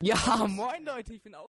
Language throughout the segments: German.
Ja, moin Leute, ich bin auch...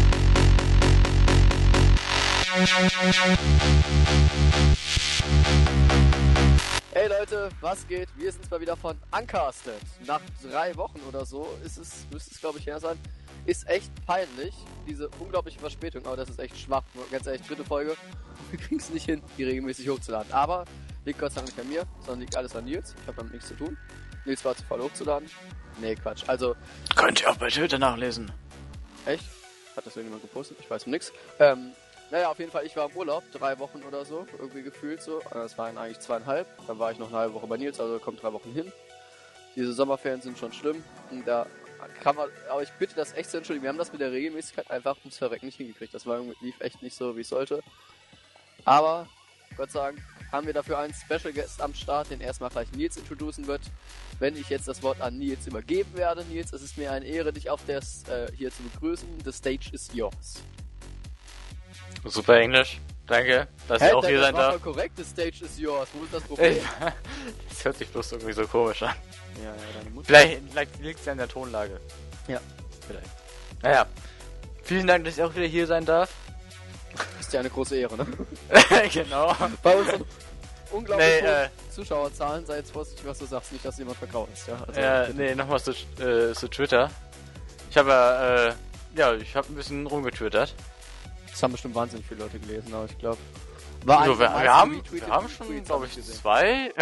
Hey Leute, was geht? Wir sind mal wieder von Uncasted. Nach 3 Wochen oder so müsste es glaube ich her sein. Ist echt peinlich, diese unglaubliche Verspätung, aber das ist echt schwach. Ganz ehrlich, 3. Folge. Wir kriegen es nicht hin, die regelmäßig hochzuladen. Aber liegt Gott sei Dank nicht an mir, sondern liegt alles an Nils. Ich habe damit nichts zu tun. Nils war zu faul hochzuladen. Nee, Quatsch. Also... Könnt ihr auch bei Twitter nachlesen. Echt? Hat das irgendjemand gepostet? Ich weiß von nix. Naja, auf jeden Fall, ich war im Urlaub, 3 Wochen oder so, irgendwie gefühlt so. Das waren eigentlich 2,5. Dann war ich noch eine halbe Woche bei Nils, also kommt 3 Wochen hin. Diese Sommerferien sind schon schlimm. Und da kann man, aber ich bitte das echt zu entschuldigen. Wir haben das mit der Regelmäßigkeit einfach ums Verrecken nicht hingekriegt. Das lief echt nicht so, wie es sollte. Aber, Gott sei Dank, haben wir dafür einen Special Guest am Start, den erstmal gleich Nils introducen wird. Wenn ich jetzt das Wort an Nils übergeben werde, Nils, es ist mir eine Ehre, dich auf das hier zu begrüßen. The stage is yours. Super Englisch. Danke, dass ich auch hier sein darf. Das war korrekt, the stage is yours. Wo ist das Problem? Das hört sich bloß irgendwie so komisch an. Ja, deine Mutter. Vielleicht liegt es ja an der Tonlage. Ja. Vielleicht. Naja. Vielen Dank, dass ich auch wieder hier sein darf. Ist ja eine große Ehre, ne? Genau. Bei unseren unglaublich hohen Zuschauerzahlen, sei jetzt vorsichtig, was du sagst, nicht, dass jemand vergraust, ja? Also, nochmal zu Twitter. Ich habe ich habe ein bisschen rumgetwittert. Das haben bestimmt wahnsinnig viele Leute gelesen, aber ich glaube... Wir haben schon, glaube ich, 2.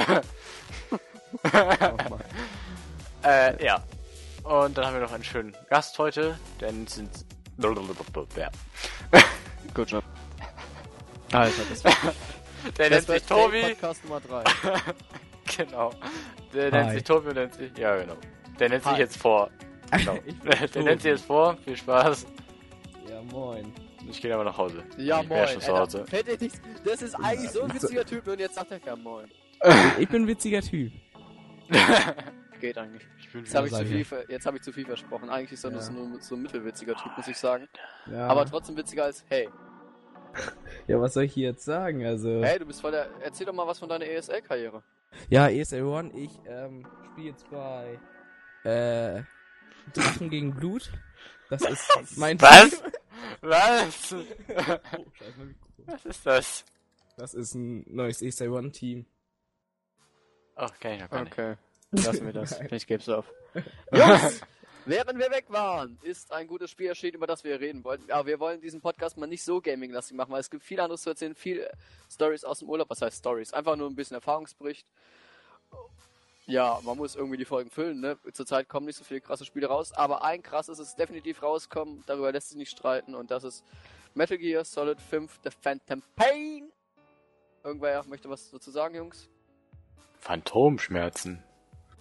Ja. Und dann haben wir noch einen schönen Gast heute, denn sind... Ja. Good job. Alter, das war... Der nennt sich Tobi. Podcast Nummer 3. Genau. Der nennt sich Tobi und nennt sich... Ja, genau. Der nennt sich jetzt vor. Genau. Der nennt sich jetzt vor. Viel Spaß. Ja, moin. Ich gehe aber nach Hause. Ja, ich moin. Schon zu Hause. Das ist eigentlich so ein witziger Typ und jetzt sagt er ja moin. Ich bin ein witziger Typ. Geht eigentlich. Jetzt habe ich zu viel versprochen. Eigentlich ist er nur so ein mittelwitziger Typ, muss ich sagen. Ja. Aber trotzdem witziger als hey. Ja, was soll ich hier jetzt sagen? Also... Hey, du bist voll der... Erzähl doch mal was von deiner ESL-Karriere. Ja, ESL One, ich spiele jetzt bei Drachen gegen Blut. Das ist mein Was? Team. Was? Oh, scheiße, mein Mikrofon. Was ist das? Das ist ein neues ESL One Team. Ach, kenn ich noch gar nicht. Okay, lassen wir das. Ich geb's auf. Jungs, während wir weg waren, ist ein gutes Spiel erschienen, über das wir reden wollten. Aber wir wollen diesen Podcast mal nicht so gaming-lastig machen, weil es gibt viel anderes zu erzählen, viel Stories aus dem Urlaub. Was heißt Stories? Einfach nur ein bisschen Erfahrungsbericht. Ja, man muss irgendwie die Folgen füllen, ne? Zurzeit kommen nicht so viele krasse Spiele raus, aber ein krasses ist definitiv rauskommen, darüber lässt sich nicht streiten, und das ist Metal Gear Solid 5 The Phantom Pain. Irgendwer möchte was dazu sagen, Jungs? Phantomschmerzen.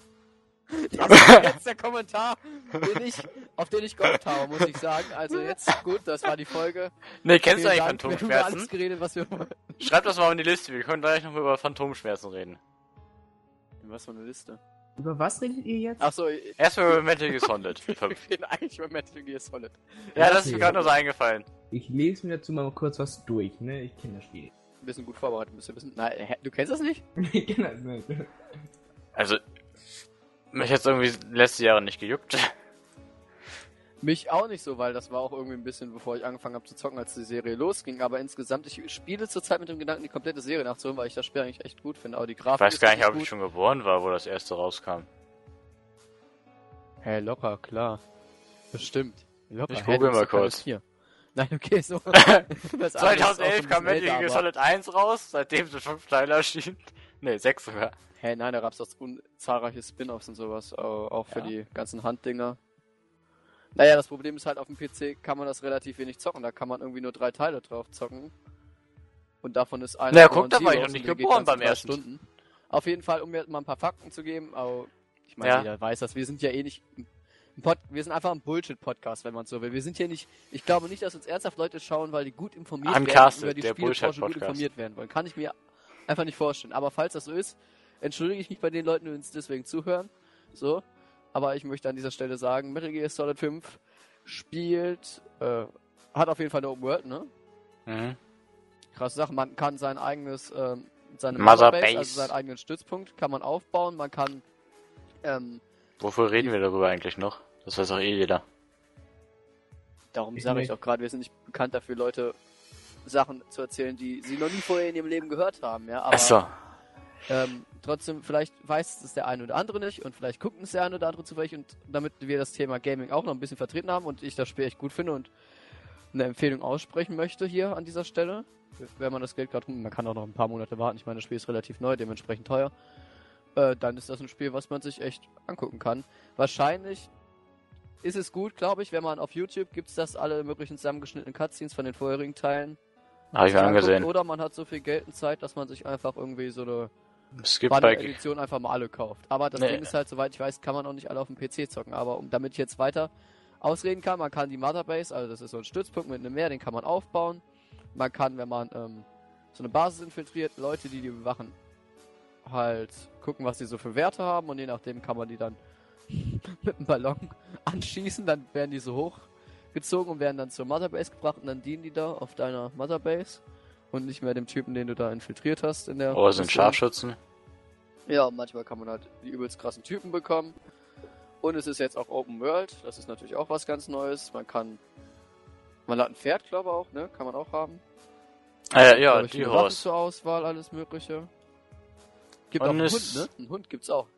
Das ist jetzt der Kommentar, auf den ich gehofft habe, muss ich sagen. Also jetzt, gut, das war die Folge. Ne, kennst du eigentlich Wir haben über Phantomschmerzen? alles geredet, was wir wollen. Schreib das mal in die Liste, wir können gleich noch über Phantomschmerzen reden. Was für eine Liste? Über was redet ihr jetzt? Achso, Erstmal über Metal Gear Solid 5. wir reden eigentlich über Metal Gear Solid. Ja, das ist mir gerade nur so eingefallen. Ich lese mir dazu mal kurz was durch, ne? Ich kenne das Spiel. Ein bisschen gut vorbereitet, bist du wissen. Nein, du kennst das nicht? Ich kenne das nicht. Also, mich hat's irgendwie letzte Jahre nicht gejuckt. Mich auch nicht so, weil das war auch irgendwie ein bisschen, bevor ich angefangen habe zu zocken, als die Serie losging. Aber insgesamt, ich spiele zurzeit mit dem Gedanken, die komplette Serie nachzuholen, weil ich das Spiel eigentlich echt gut finde. Aber die Grafik Ich weiß gar nicht, ob gut. ich schon geboren war, wo das erste rauskam. Hey, locker, klar. Bestimmt. Locker. Ich google mal kurz. Hier. Nein, okay, so. 2011 kam Metal Gear Solid 1 raus, seitdem sind 5 Teile erschienen. Ne, 6 sogar. Hey, nein, da gab's doch zahlreiche Spin-Offs und sowas, auch für die ganzen Handdinger. Naja, das Problem ist halt, auf dem PC kann man das relativ wenig zocken. Da kann man irgendwie nur 3 Teile drauf zocken. Und davon ist einer... Na, guck, da war ich noch nicht geboren beim ersten. Stunden. Auf jeden Fall, um mir mal ein paar Fakten zu geben, aber ich meine, jeder weiß das, wir sind ja eh nicht... Wir sind einfach ein Bullshit-Podcast, wenn man so will. Wir sind hier nicht... Ich glaube nicht, dass uns ernsthaft Leute schauen, weil die gut informiert werden, über die Spielebranche gut informiert werden wollen. Kann ich mir einfach nicht vorstellen. Aber falls das so ist, entschuldige ich mich bei den Leuten, die uns deswegen zuhören. So... Aber ich möchte an dieser Stelle sagen, Metal Gear Solid 5 hat auf jeden Fall eine Open World, ne? Mhm. Krasse Sache, man kann sein eigenes, seine Mother Base, Base, also seinen eigenen Stützpunkt, kann man aufbauen, man kann, Wofür reden wir darüber eigentlich noch? Das weiß auch eh jeder. Darum sage ich auch gerade, wir sind nicht bekannt dafür, Leute Sachen zu erzählen, die sie noch nie vorher in ihrem Leben gehört haben, ja. Aber, Achso. Trotzdem, vielleicht weiß es der eine oder andere nicht und vielleicht gucken es der eine oder andere zufällig und damit wir das Thema Gaming auch noch ein bisschen vertreten haben und ich das Spiel echt gut finde und eine Empfehlung aussprechen möchte hier an dieser Stelle, wenn man das Geld gerade, man kann auch noch ein paar Monate warten, ich meine, das Spiel ist relativ neu, dementsprechend teuer, dann ist das ein Spiel, was man sich echt angucken kann. Wahrscheinlich ist es gut, glaube ich, wenn man auf YouTube gibt's das alle möglichen zusammengeschnittenen Cutscenes von den vorherigen Teilen. Habe ich mir angesehen. Oder man hat so viel Geld und Zeit, dass man sich einfach irgendwie so eine Es gibt bei Edition einfach mal alle kauft. Aber das Ding ist halt, soweit ich weiß, kann man auch nicht alle auf dem PC zocken. Aber damit ich jetzt weiter ausreden kann, man kann die Motherbase, also das ist so ein Stützpunkt mit einem Meer, den kann man aufbauen. Man kann, wenn man so eine Basis infiltriert, Leute, die bewachen, halt gucken, was die so für Werte haben und je nachdem kann man die dann mit einem Ballon anschießen, dann werden die so hochgezogen und werden dann zur Motherbase gebracht und dann dienen die da auf deiner Motherbase und nicht mehr dem Typen, den du da infiltriert hast in der... Oh, sind Scharfschützen. Ja, manchmal kann man halt die übelst krassen Typen bekommen. Und es ist jetzt auch Open World, das ist natürlich auch was ganz Neues. Man hat ein Pferd, glaube ich auch, ne? Kann man auch haben. Ja, die Horse. Zur Auswahl, alles mögliche. Gibt auch einen Hund, ne? Einen Hund gibt's auch.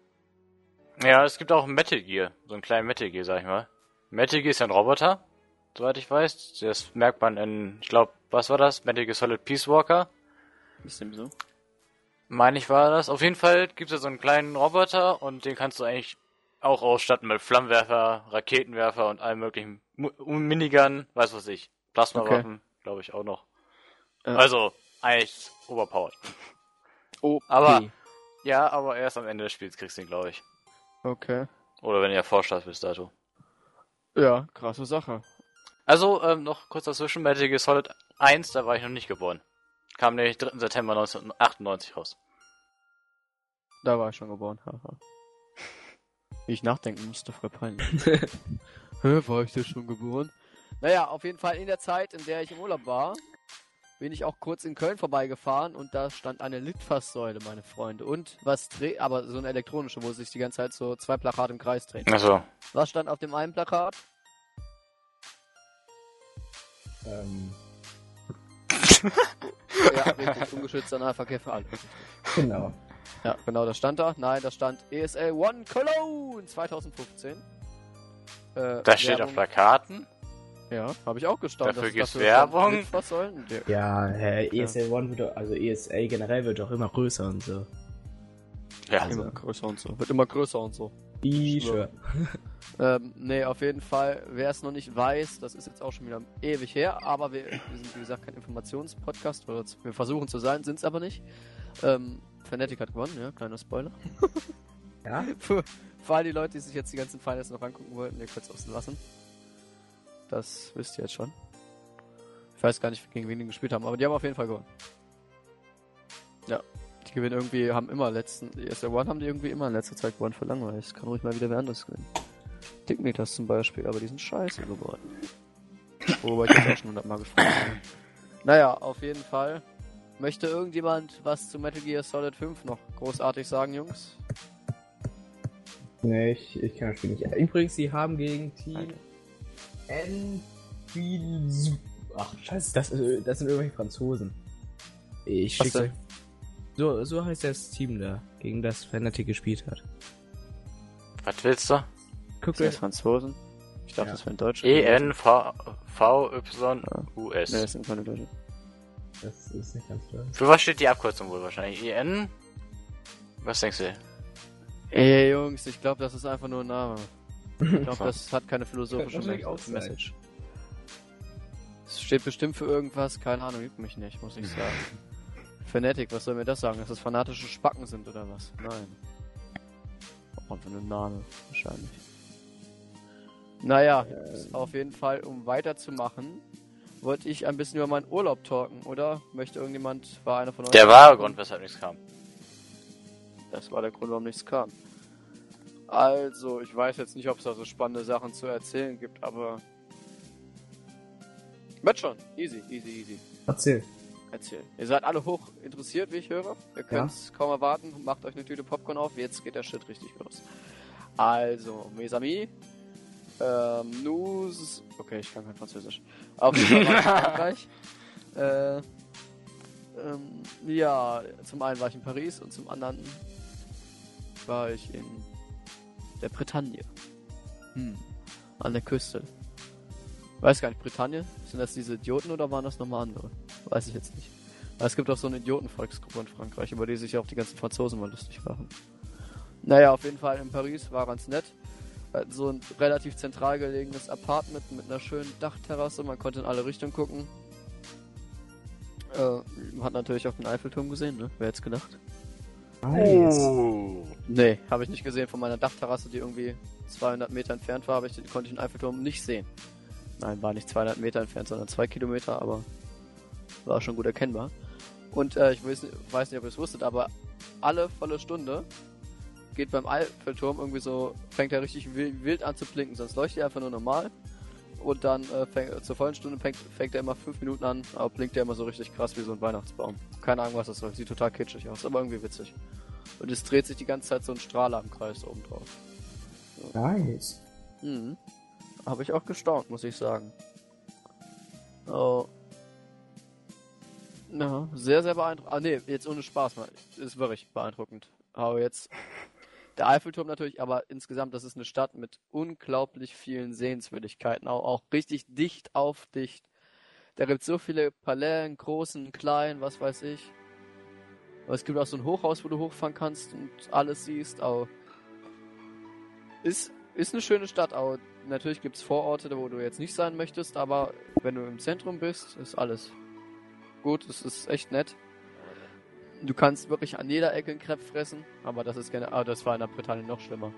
Ja, es gibt auch Metal Gear, so einen kleinen Metal Gear, sag ich mal. Metal Gear ist ja ein Roboter, soweit ich weiß. Das merkt man in, ich glaube, was war das? Metal Gear Solid Peace Walker. Ist dem so? Meine ich war das. Auf jeden Fall gibt es ja so einen kleinen Roboter und den kannst du eigentlich auch ausstatten mit Flammenwerfer, Raketenwerfer und allem möglichen Minigun, weiß was ich. Plasmawaffen, glaube ich auch noch. Also, eigentlich overpowered. Oh, aber, ja, aber erst am Ende des Spiels kriegst du ihn, glaube ich. Okay. Oder wenn ihr erforscht hast bis dato. Ja, krasse Sache. Also, noch kurz dazwischen, Metal Gear Solid 1, da war ich noch nicht geboren. Kam nämlich 3. September 1998 raus. Da war ich schon geboren, haha. Wie ich nachdenken musste, voll peinlich. War ich da schon geboren? Naja, auf jeden Fall in der Zeit, in der ich im Urlaub war, bin ich auch kurz in Köln vorbeigefahren und da stand eine Litfaßsäule, meine Freunde. Und was aber so eine elektronische, wo sich die ganze Zeit so 2 Plakate im Kreis drehen. Achso. Was stand auf dem einen Plakat? Ja, richtig, ungeschützter Nahverkehr für alle. Genau. Ja, genau, das stand da. Nein, da stand ESL One Cologne 2015. Da steht auf Plakaten? Ja, habe ich auch gestaunt. Dafür gibt's Werbung? Ja, ESL One wird doch, also ESL generell wird doch immer größer und so. Ja, also, immer größer und so. Wird immer größer und so. Sure. Nee, auf jeden Fall, wer es noch nicht weiß, das ist jetzt auch schon wieder ewig her, aber wir sind, wie gesagt, kein Informationspodcast, oder wir versuchen zu sein, sind es aber nicht. Fnatic hat gewonnen, ja, kleiner Spoiler. Ja? Für all die Leute, die sich jetzt die ganzen Finals noch angucken wollten, ihr könnt es auslassen. Das wisst ihr jetzt schon. Ich weiß gar nicht, gegen wen die gespielt haben, aber die haben auf jeden Fall gewonnen. Ja, die gewinnen irgendwie, haben immer ESL One haben die irgendwie immer in letzter Zeit gewonnen für langweilig. Es kann ruhig mal wieder wer anderes gewinnen. Dickmeters zum Beispiel, aber die sind scheiße geworden. Wobei ich jetzt auch schon 100 Mal gesprochen habe. Naja, auf jeden Fall. Möchte irgendjemand was zu Metal Gear Solid 5 noch großartig sagen, Jungs? Nee, ich kann das Spiel nicht. Übrigens, sie haben gegen Team Ach, scheiße, das sind irgendwelche Franzosen. Ich schick's euch. So heißt das Team da, gegen das Fnatic gespielt hat. Was willst du? Guck das Franzosen? Ich dachte, das wären Deutsche. ENVUS. Nee, das sind keine Deutsche. Das ist nicht ganz klar. Für was steht die Abkürzung wohl wahrscheinlich? EN? Was denkst du? Ey, Jungs, ich glaube, das ist einfach nur ein Name. Ich glaube, das hat keine philosophische Message. Es steht bestimmt für irgendwas, keine Ahnung, juckt mich nicht, muss ich sagen. Fnatic, was soll mir das sagen? Dass das fanatische Spacken sind oder was? Nein. Auch einfach nur ein Name, wahrscheinlich. Naja, auf jeden Fall, um weiterzumachen, wollte ich ein bisschen über meinen Urlaub talken, oder? Möchte irgendjemand, war einer von euch? Der wahre Grund, weshalb nichts kam. Das war der Grund, warum nichts kam. Also, ich weiß jetzt nicht, ob es da so spannende Sachen zu erzählen gibt, aber... Wird schon. Easy. Erzähl. Ihr seid alle hoch interessiert, wie ich höre. Ihr könnt es kaum erwarten. Macht euch eine Tüte Popcorn auf. Jetzt geht der Shit richtig los. Also, mes amis, nous Okay, ich kann kein Französisch. Auf jeden Fall war ich in Frankreich. Ja, zum einen war ich in Paris und zum anderen war ich in der Bretagne. An der Küste. Weiß gar nicht, Bretagne? Sind das diese Idioten oder waren das nochmal andere? Weiß ich jetzt nicht. Aber es gibt auch so eine Idiotenvolksgruppe in Frankreich, über die sich auch die ganzen Franzosen mal lustig machen. Naja, auf jeden Fall in Paris war ganz nett. So ein relativ zentral gelegenes Apartment mit einer schönen Dachterrasse, man konnte in alle Richtungen gucken. Hat natürlich auch den Eiffelturm gesehen, ne? Wer hätte gedacht? Nice. Oh. Nee, habe ich nicht gesehen. Von meiner Dachterrasse, die irgendwie 200 Meter entfernt war, konnte ich den Eiffelturm nicht sehen. Nein, war nicht 200 Meter entfernt, sondern 2 Kilometer, aber war schon gut erkennbar. Und ich weiß nicht, ob ihr es wusstet, aber alle volle Stunde geht beim Eiffelturm irgendwie so, fängt er richtig wild an zu blinken, sonst leuchtet er einfach nur normal. Und dann zur vollen Stunde fängt er immer 5 Minuten an, aber blinkt er immer so richtig krass wie so ein Weihnachtsbaum. Keine Ahnung, was das soll. Sieht total kitschig aus, aber irgendwie witzig. Und es dreht sich die ganze Zeit so ein Strahler im Kreis oben drauf. So. Nice. Habe ich auch gestaunt, muss ich sagen. Oh. Ja, sehr, sehr beeindruckend. Ah, nee, jetzt ohne Spaß mal. Ist wirklich beeindruckend. Aber jetzt der Eiffelturm natürlich, aber insgesamt, das ist eine Stadt mit unglaublich vielen Sehenswürdigkeiten. Auch richtig dicht auf dicht. Da gibt es so viele Palais, großen, kleinen, was weiß ich. Aber es gibt auch so ein Hochhaus, wo du hochfahren kannst und alles siehst. Auch ist eine schöne Stadt. Auch natürlich gibt es Vororte, wo du jetzt nicht sein möchtest, aber wenn du im Zentrum bist, ist alles gut. Es ist echt nett. Du kannst wirklich an jeder Ecke einen Crepe fressen, aber das war in der Bretagne noch schlimmer.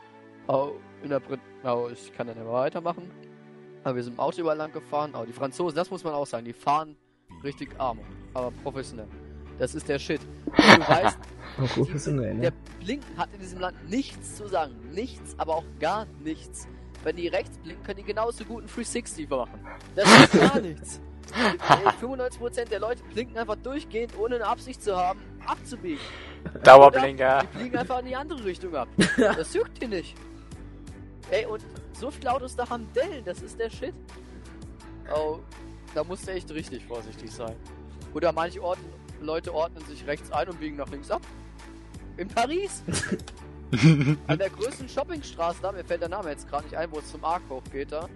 Ich kann dann ja weitermachen. Aber wir sind im Auto überall lang gefahren. Aber die Franzosen, das muss man auch sagen, die fahren richtig arm, aber professionell. Das ist der Shit. Und du weißt, der Blinken hat in diesem Land nichts zu sagen. Nichts, aber auch gar nichts. Wenn die rechts blinken, können die genauso gut einen 360 machen. Das ist gar nichts. 95% der Leute blinken einfach durchgehend, ohne eine Absicht zu haben, abzubiegen. Dauerblinker. Die fliegen einfach in die andere Richtung ab. Das juckt die nicht. Ey, und so viele Autos da am Dellen, das ist der Shit. Oh, da musst du echt richtig vorsichtig sein. Oder manche Leute ordnen sich rechts ein und biegen nach links ab. In Paris. An der größten Shoppingstraße da, mir fällt der Name jetzt gerade nicht ein, wo es zum Arc hochgeht da.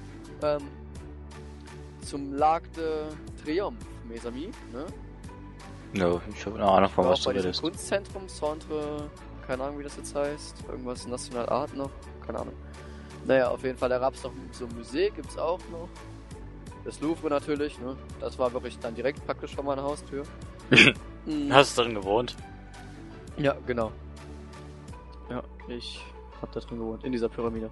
Zum Lac de Triomphe, mes amis, ne? No, ich habe eine Ahnung, von was du redest. Kunstzentrum, Centre, keine Ahnung, wie das jetzt heißt. Irgendwas National Art noch, keine Ahnung. Naja, auf jeden Fall, da gab es noch so ein Museum, gibt's auch noch. Das Louvre natürlich, ne? Das war wirklich dann direkt praktisch vor meiner Haustür. Hast du drin gewohnt? Ja, genau. Ja, ich hab da drin gewohnt, in dieser Pyramide.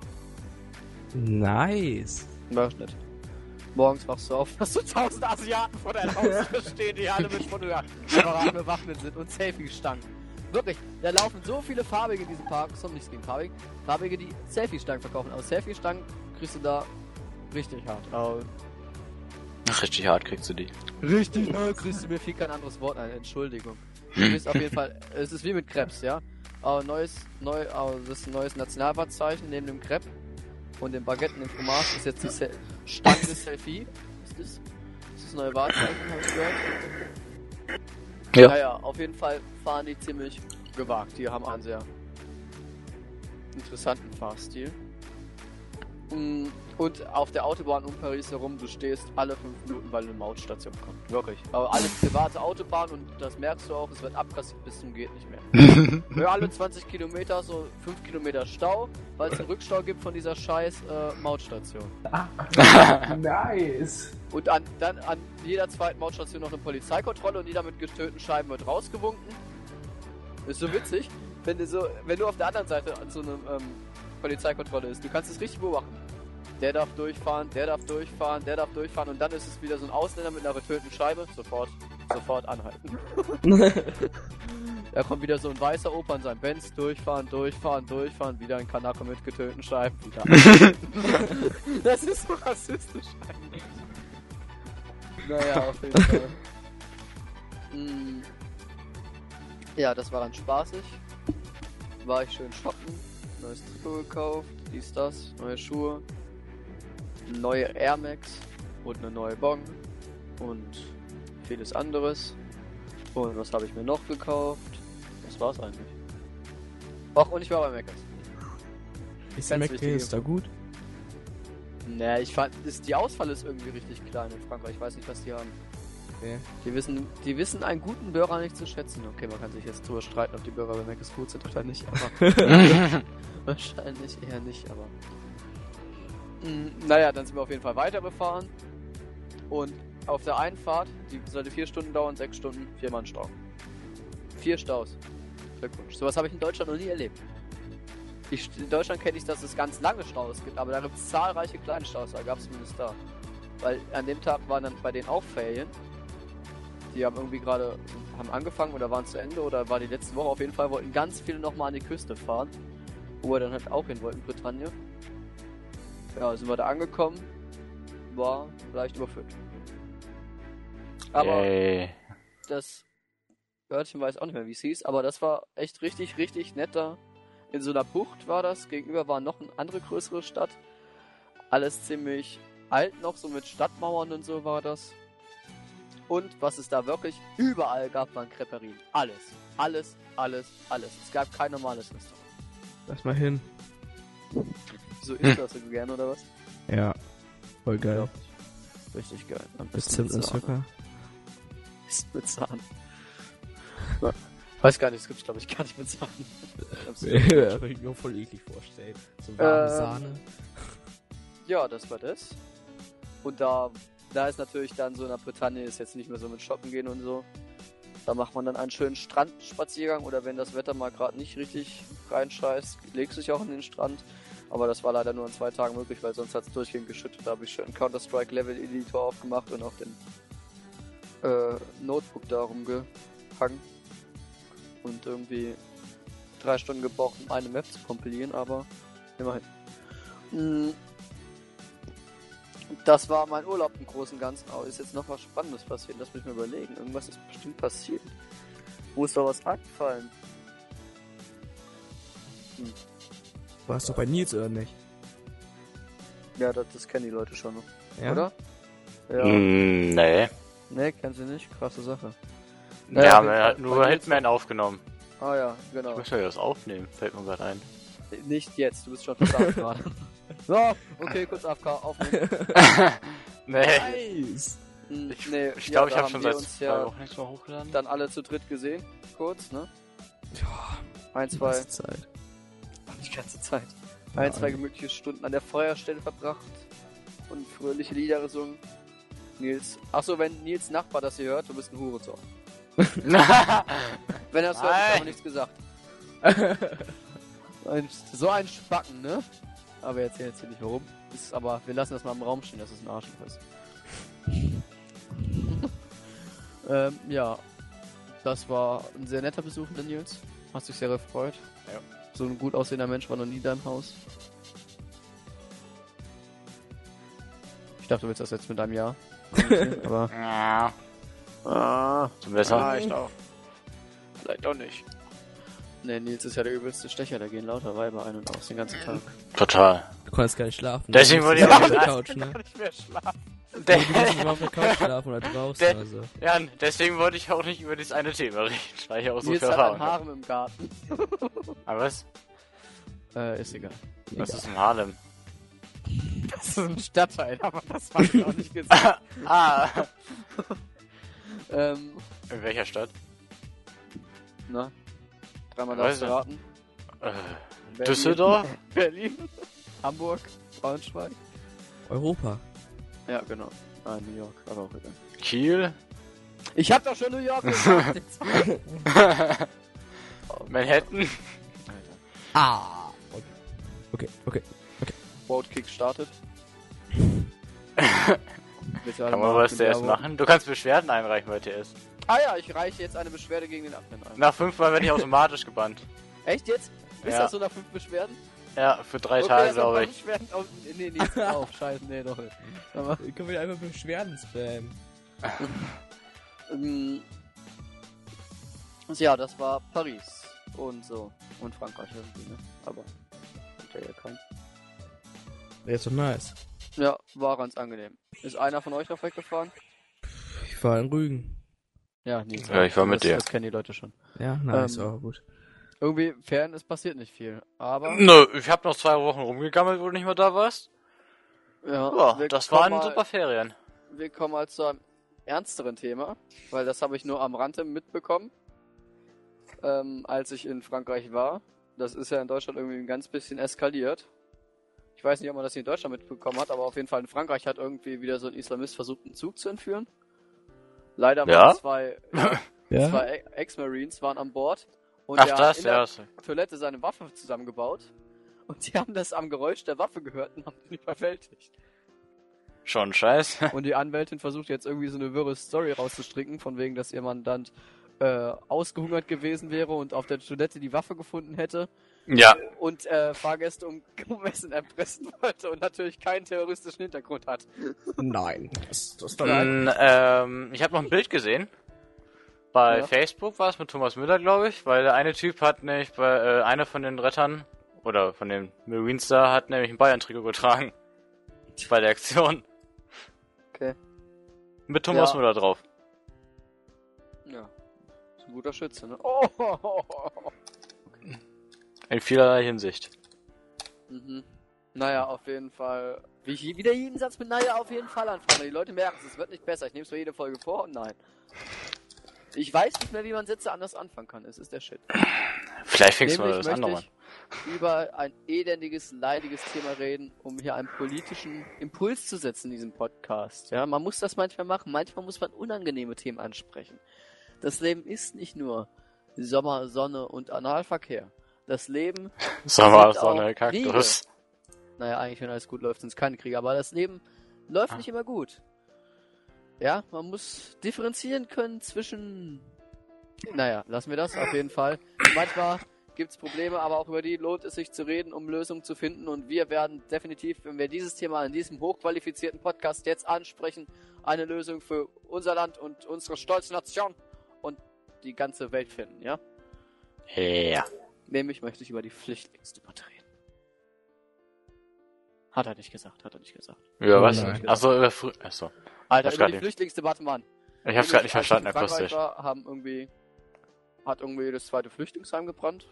Nice. War nett. Morgens wachst du auf, hast du 1000 Asiaten vor deinem Haus stehen, die alle mit Fotografen bewaffnet sind und Selfie-Stangen. Wirklich, da laufen so viele Farbige in diesem Park, ist doch nichts gegen Farbige, die Selfie-Stangen verkaufen. Aber Selfie-Stangen kriegst du da richtig hart. Richtig hart kriegst du die. Richtig hart kriegst du, mir fiel kein anderes Wort ein, Entschuldigung. Du bist auf jeden Fall, es ist wie mit Krebs, ja. Das ist ein neues Nationalwahrzeichen neben dem Crepe und dem Baguette und dem Fromage ist jetzt die Stange des Selfie. Ist das neue Wahrzeichen, habe ich gehört. Ja. Naja, auf jeden Fall fahren die ziemlich gewagt. Die haben einen sehr interessanten Fahrstil. Und auf der Autobahn um Paris herum, du stehst alle 5 Minuten, weil eine Mautstation kommt. Wirklich. Aber alles private Autobahn und das merkst du auch, es wird abkassiert bis zum geht nicht mehr. Für alle 20 Kilometer so 5 Kilometer Stau, weil es einen Rückstau gibt von dieser scheiß Mautstation. Nice. Und dann an jeder zweiten Mautstation noch eine Polizeikontrolle und jeder mit getöteten Scheiben wird rausgewunken. Ist so witzig, wenn du auf der anderen Seite an so einer Polizeikontrolle ist. Du kannst es richtig beobachten. Der darf durchfahren, der darf durchfahren, der darf durchfahren und dann ist es wieder so ein Ausländer mit einer getöteten Scheibe. Sofort anhalten. Da kommt wieder so ein weißer Opa in seinem Benz, durchfahren, wieder ein Kanake mit getöteten Scheiben. Das ist so rassistisch eigentlich. Naja, auf jeden Fall. Ja, das war dann spaßig. War ich schön shoppen, neues Trikot gekauft, dies, das, neue Schuhe. eine neue Air Max und eine neue Bon und vieles anderes. Und was habe ich mir noch gekauft? Das war's eigentlich. Ach, und ich war bei Mc's. Ist der Mac da gut? Ne, ich fand, die Auswahl ist irgendwie richtig klein in Frankreich. Ich weiß nicht, was die haben. Okay. Die wissen einen guten Burger nicht zu schätzen. Okay, man kann sich jetzt drüber streiten, ob die Burger bei Mc's gut sind oder nicht, aber wahrscheinlich eher nicht, aber naja, dann sind wir auf jeden Fall weitergefahren und auf der Einfahrt, die sollte 4 Stunden dauern, 6 Stunden, 4 Mann Stau. 4 Staus. Glückwunsch. Sowas habe ich in Deutschland noch nie erlebt. In Deutschland kenne ich, dass es ganz lange Staus gibt, aber da gibt es zahlreiche kleine Staus, da gab es zumindest da. Weil an dem Tag waren dann bei denen auch Ferien. Die haben irgendwie gerade angefangen oder waren zu Ende oder war die letzte Woche. Auf jeden Fall wollten ganz viele nochmal an die Küste fahren, wo wir dann halt auch hin wollten, Bretagne. Ja, sind wir da angekommen, war leicht überfüllt. Aber das Örtchen weiß auch nicht mehr, wie es hieß, aber das war echt richtig, richtig nett da. In so einer Bucht war das, gegenüber war noch eine andere größere Stadt. Alles ziemlich alt noch, so mit Stadtmauern und so war das. Und was es da wirklich überall gab, waren Creperien. Alles. Alles, alles, alles. Es gab kein normales Restaurant. Lass mal hin. So isst das so gern, oder was? Ja. Voll geil. Ja. Richtig geil. Mit Zimt und Zucker. Ist mit Sahne. Weiß gar nicht, das gibt's glaube ich gar nicht mit Sahne. Ja, kann ich mir voll eklig vorstellen. So warme Sahne. Ja, das war das. Und da ist natürlich dann so in der Bretagne ist jetzt nicht mehr so mit Shoppen gehen und so. Da macht man dann einen schönen Strandspaziergang oder wenn das Wetter mal gerade nicht richtig reinscheißt, legst du dich auch in den Strand. Aber das war leider nur an 2 Tagen möglich, weil sonst hat es durchgehend geschüttet. Da habe ich schön Counter-Strike Level Editor aufgemacht und auch den Notebook da rumgehangen. Und irgendwie 3 Stunden gebraucht, um eine Map zu kompilieren, aber immerhin. Das war mein Urlaub im Großen und Ganzen. Aber ist jetzt noch was Spannendes passiert? Lass mich mal überlegen. Irgendwas ist bestimmt passiert. Wo ist da was angefallen? Warst du bei Nils oder nicht? Ja, das kennen die Leute schon noch. Ja? Oder? Ja. Nee. Nee, kennen sie nicht? Krasse Sache. Ja, auf jeden man Fall. hat nur Hitman aufgenommen. Ah ja, genau. Ich muss ja das aufnehmen, fällt mir gerade ein. Nicht jetzt, du bist schon versagt gerade. So, okay, kurz AFK, aufnehmen. Nee. Nice! Ich glaube, ich da habe schon wir seit uns 2 Wochen nichts mehr hochgeladen. dann alle zu dritt gesehen. Kurz, ne? Ja, 1, 2, Zeit. die ganze Zeit. Ja, 1, 2 gemütliche Stunden an der Feuerstelle verbracht und fröhliche Lieder gesungen. Nils. Achso, wenn Nils Nachbar das hier hört, du bist ein Hurensohn. Wenn er das hört, ist aber nichts gesagt. So ein Spacken, ne? Aber wir erzählen jetzt hier nicht warum. Aber wir lassen das mal im Raum stehen, dass es ein Arschloch ist. Ja. Das war ein sehr netter Besuch in Nils. Hast dich sehr gefreut. Ja. So ein gut aussehender Mensch war noch nie da im Haus. Ich dachte, du willst das jetzt mit einem Ja. Aber. Ja. Besser. Vielleicht auch. Vielleicht auch nicht. Ne, Nils ist ja der übelste Stecher, da gehen lauter Weiber ein und aus den ganzen Tag. Total. Du konntest gar nicht schlafen. Deswegen wurde ich auf auch der Couch, ne? nicht mehr schlafen. Du musst immer auf der Couch schlafen oder draußen oder so. Ja, deswegen wollte ich auch nicht über dieses eine Thema reden, weil ich auch so Nils viel hat Erfahrung ein habe. Harem im Garten. Aber was? Ist egal. Was ist in Harlem? Das ist ein Stadtteil, aber das war ich auch nicht gesagt. In welcher Stadt? Na? Dreimal Weiß darfst du ich. raten. Berlin, Düsseldorf? Berlin, Hamburg, Braunschweig. Europa. Ja, genau. New York, aber auch egal. Kiel? Ich hab doch schon New York gesagt. Manhattan? Ah! Okay. Roadkick startet. Kann man was zuerst machen? Du kannst Beschwerden einreichen bei TS. Ah ja, ich reiche jetzt eine Beschwerde gegen den Admin ein. Nach 5 Mal werde ich automatisch gebannt. Echt jetzt? Ist Ja. das so nach 5 Beschwerden? Ja, für 3 Okay, Tage, das sind glaube noch ich. Beschwerden auf... Nee, nicht auf. Scheiße, nee, doch nicht. Aber, Können wir einfach Beschwerden spammen? ja, das war Paris. Und so. Und Frankreich irgendwie, ne? Aber... Hat ja keinen. Der ist doch nice. Ja, war ganz angenehm. Ist einer von euch noch weggefahren? Ich war in Rügen. Ja, nie. Ja, ich war mit dir. Das kennen die Leute schon. Ja, nice, auch gut. Irgendwie, Ferien, es passiert nicht viel. Aber, Nö, ich hab noch 2 Wochen rumgegammelt, wo du nicht mehr da warst. ja, Ja, das waren super Ferien. Wir kommen mal zu einem ernsteren Thema, weil das habe ich nur am Rande mitbekommen, als ich in Frankreich war. Das ist ja in Deutschland irgendwie ein ganz bisschen eskaliert. Ich weiß nicht, ob man das hier in Deutschland mitbekommen hat, aber auf jeden Fall in Frankreich hat irgendwie wieder so ein Islamist versucht, einen Zug zu entführen. Leider waren zwei Ex-Marines waren an Bord und Ach, der das, hat in ja. der Toilette seine Waffe zusammengebaut und die haben das am Geräusch der Waffe gehört und haben ihn überwältigt. Schon scheiß. Und die Anwältin versucht jetzt irgendwie so eine wirre Story rauszustricken, von wegen, dass ihr Mandant ausgehungert gewesen wäre und auf der Toilette die Waffe gefunden hätte Ja. und Fahrgäste um Essen erpressen wollte und natürlich keinen terroristischen Hintergrund hat. Nein. Das war Ich habe noch ein Bild gesehen. Bei Ja. Facebook war es mit Thomas Müller, glaube ich, weil der eine Typ hat nämlich bei einer von den Rettern oder von den Marines da hat nämlich ein Bayern-Trikot getragen. Bei der Aktion. Okay. Mit Thomas Ja. Müller drauf. Ja. Ist ein guter Schütze, ne? In vielerlei Hinsicht. Mhm. Naja, auf jeden Fall. Wie ich wieder jeden Satz mit naja auf jeden Fall anfange. Die Leute merken es wird nicht besser. Ich nehme es für jede Folge vor und nein. Ich weiß nicht mehr, wie man Sätze anders anfangen kann. Es ist der Shit. Vielleicht fängst du mal Nämlich das andere möchte an. ich über ein elendiges, leidiges Thema reden, um hier einen politischen Impuls zu setzen in diesem Podcast. Ja, man muss das manchmal machen. Manchmal muss man unangenehme Themen ansprechen. Das Leben ist nicht nur Sommer, Sonne und Analverkehr. Das Leben Sommer, sind Sonne, auch Kaktus. Naja, eigentlich, wenn alles gut läuft, sind es keine Kriege. Aber das Leben läuft nicht immer gut. Ja, man muss differenzieren können zwischen... Naja, lassen wir das auf jeden Fall. Manchmal gibt's Probleme, aber auch über die lohnt es sich zu reden, um Lösungen zu finden. Und wir werden definitiv, wenn wir dieses Thema in diesem hochqualifizierten Podcast jetzt ansprechen, eine Lösung für unser Land und unsere stolze Nation und die ganze Welt finden, ja? Ja. Nämlich möchte ich über die Flüchtlingsdebatte reden. Hat er nicht gesagt. Ja, was? Nein. Achso, Achso. Alter, Hab's über grad die nicht. Flüchtlingsdebatte, Mann. Ich hab's grad nicht Als ich verstanden, in Frankreich akustisch. war, hat irgendwie das zweite Flüchtlingsheim gebrannt.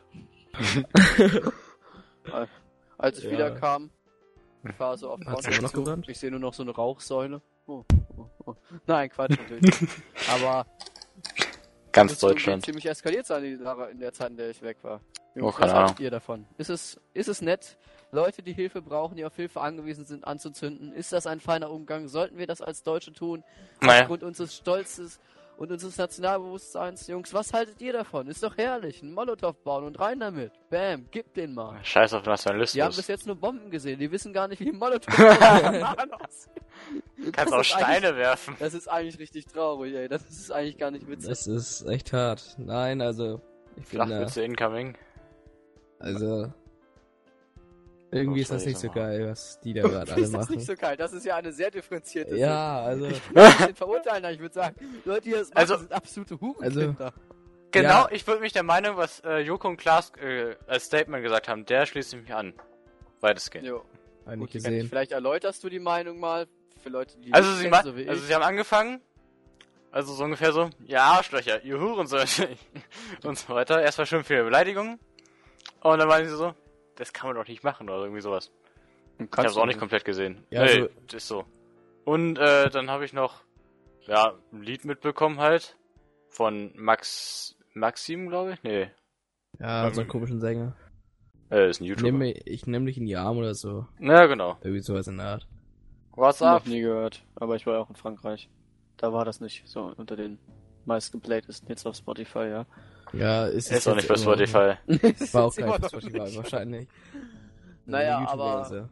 Als ich Ja. wiederkam, ich war so auf dem Hat's Bahnhof immer noch zu, gebrannt? ich sehe nur noch so eine Rauchsäule. Oh. Nein, Quatsch natürlich. Aber Ganz es irgendwie Deutschland. ziemlich eskaliert sein die Sache in der Zeit, in der ich weg war. Oh, was keine haltet Ahnung. ihr davon? Ist es nett, Leute, die Hilfe brauchen, die auf Hilfe angewiesen sind, anzuzünden? Ist das ein feiner Umgang? Sollten wir das als Deutsche tun? Naja. Aufgrund unseres Stolzes und unseres Nationalbewusstseins, Jungs, was haltet ihr davon? Ist doch herrlich. Ein Molotow bauen und rein damit. Bam, gib den mal. Scheiß auf Die haben bis Nationalismus. jetzt nur Bomben gesehen. Die wissen gar nicht, wie ein Molotow aussieht. Kannst das auch ist Steine werfen. Das ist eigentlich richtig traurig, ey. Das ist eigentlich gar nicht witzig. Das ist echt hart. Nein, also... Ich bin da... Flachwitze incoming. Also... Irgendwie Oh, ist das sorry, nicht so nochmal. geil, was die da gerade alle ist das machen. nicht so geil? Das ist ja eine sehr differenzierte Ja, also... Sicht. Ich will den verurteilen, ich würde sagen, Leute, die das machen, Also- sind absolute Hurenkinder. Genau, Ja. ich würde mich der Meinung, was Joko und Klaas als Statement gesagt haben, der schließt mich an. Weitestgehend. Jo, Eigentlich gut, gesehen. vielleicht erläuterst du die Meinung mal für Leute, die Also nicht sie, kennen, so wie also ich. sie haben angefangen, also so ungefähr so, ja, Arschlöcher, ihr Hurensöhne und so weiter. Erstmal schön viele Beleidigungen. Und dann waren sie so, das kann man doch nicht machen oder irgendwie sowas. Ich hab's auch nicht komplett gesehen. Ja, nee, also- das ist so. Und dann habe ich noch, ja, ein Lied mitbekommen halt. Von Maxim, glaube ich? Nee. Ja, so einen komischen Sänger. Ist ein YouTuber. Ich nehm dich in die Arme oder so. Ja, genau. Irgendwie sowas in der Art. What's up? Noch nie gehört, aber ich war ja auch in Frankreich. Da war das nicht so unter den meist geplaytesten Hits auf Spotify, ja. Ja, Ist auch nicht bei jetzt immer noch- Spotify. War auch Ist immer kein noch Spotify nicht. wahrscheinlich. Naja, YouTuber aber- ist er.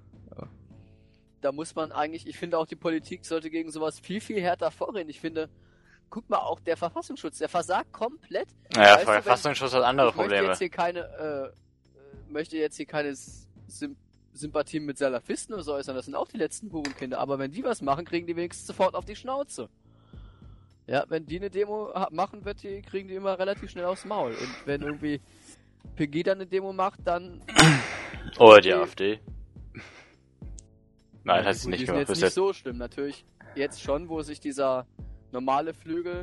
Da muss man eigentlich, ich finde auch die Politik sollte gegen sowas viel, viel härter vorgehen. Ich finde, guck mal, auch der Verfassungsschutz, der versagt komplett. Naja, Weißt du, wenn- Verfassungsschutz hat andere Ich möchte Probleme. jetzt hier keine Sympathien mit Salafisten oder so äußern, das sind auch die letzten Hurenkinder. Aber wenn die was machen, kriegen die wenigstens sofort auf die Schnauze. Ja, wenn die eine Demo machen, kriegen die immer relativ schnell aufs Maul. Und wenn irgendwie Pegida eine Demo macht, dann Oder die AfD. Nein, hat sie nicht Die sind gemacht. jetzt nicht so schlimm. Natürlich jetzt schon, wo sich dieser normale Flügel